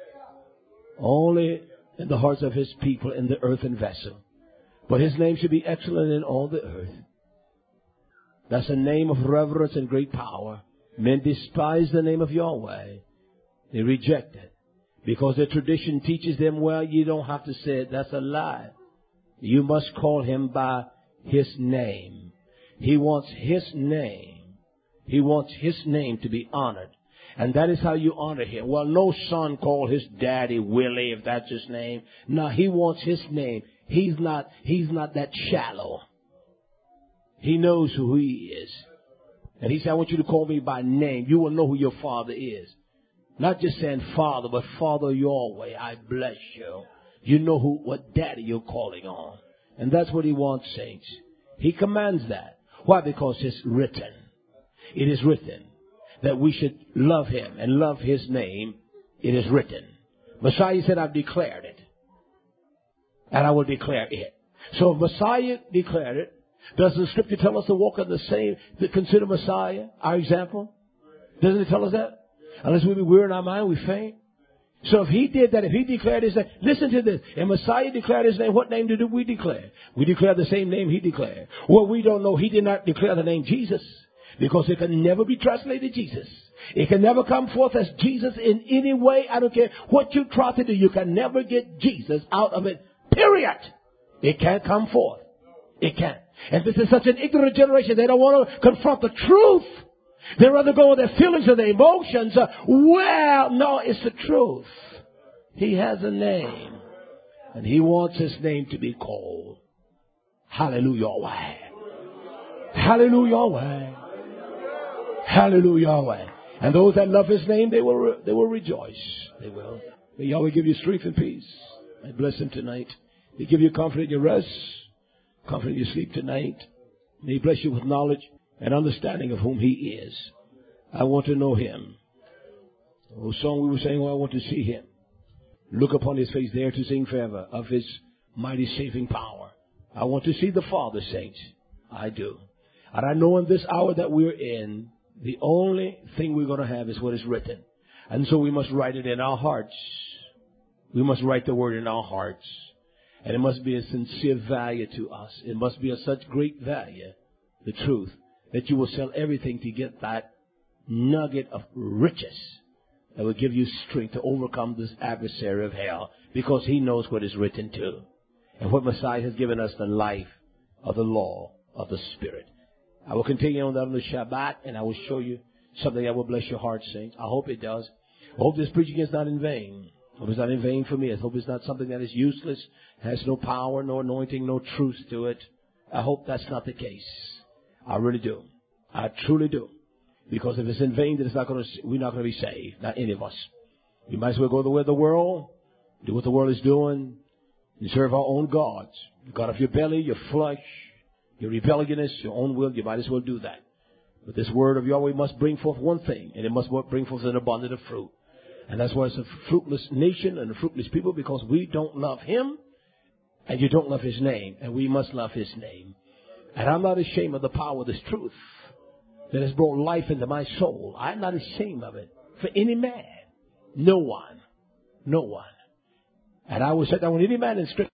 S1: Only in the hearts of his people in the earthen vessel. But his name should be excellent in all the earth. That's a name of reverence and great power. Men despise the name of Yahweh. They reject it. Because their tradition teaches them, well, you don't have to say it. That's a lie. You must call him by his name. He wants his name. He wants his name to be honored. And that is how you honor him. Well, no son called his daddy Willie, if that's his name. No, he wants his name. He's not that shallow. He knows who he is. And he said, I want you to call me by name. You will know who your Father is. Not just saying Father, but Father Yahweh, I bless you. You know what daddy you're calling on. And that's what he wants, saints. He commands that. Why? Because it's written. It is written that we should love him and love his name. It is written. Messiah said, I've declared it. And I will declare it. So if Messiah declared it, does the scripture tell us to walk in the same, to consider Messiah our example? Doesn't it tell us that? Unless we be weary in our mind, we faint. So if he did that, if he declared his name, listen to this. If Messiah declared his name, what name did we declare? We declared the same name he declared. Well, we don't know. He did not declare the name Jesus because it can never be translated Jesus. It can never come forth as Jesus in any way. I don't care what you try to do. You can never get Jesus out of it. Period. It can't come forth. It can't. And this is such an ignorant generation. They don't want to confront the truth. They rather go with their feelings and their emotions. Well, no, it's the truth. He has a name. And he wants his name to be called. Hallelujah. Hallelujah. Hallelujah. And those that love his name, they will rejoice. They will. May Yahweh give you strength and peace. I bless him tonight. May give you comfort in your rest. Comfort in your sleep tonight. May he bless you with knowledge and understanding of whom he is. I want to know him. The song we were saying, I want to see him. Look upon his face there to sing forever of his mighty saving power. I want to see the Father, saints. I do. And I know in this hour that we're in, the only thing we're going to have is what is written. And so we must write it in our hearts. We must write the word in our hearts. And it must be a sincere value to us. It must be of such great value, the truth, that you will sell everything to get that nugget of riches that will give you strength to overcome this adversary of hell, because he knows what is written too. And what Messiah has given us, the life of the law of the Spirit. I will continue on that on the Shabbat, and I will show you something that will bless your heart, saints. I hope it does. I hope this preaching is not in vain. I hope it's not in vain for me. I hope it's not something that is useless, has no power, no anointing, no truth to it. I hope that's not the case. I really do. I truly do. Because if it's in vain, then we're not going to be saved. Not any of us. We might as well go the way of the world, do what the world is doing, and serve our own gods. The God of your belly, your flesh, your rebelliousness, your own will, you might as well do that. But this word of Yahweh must bring forth one thing, and it must bring forth an abundance of fruit. And that's why it's a fruitless nation and a fruitless people, because we don't love him, and you don't love his name, and we must love his name. And I'm not ashamed of the power of this truth that has brought life into my soul. I'm not ashamed of it for any man. No one. No one. And I will say that when any man in Scripture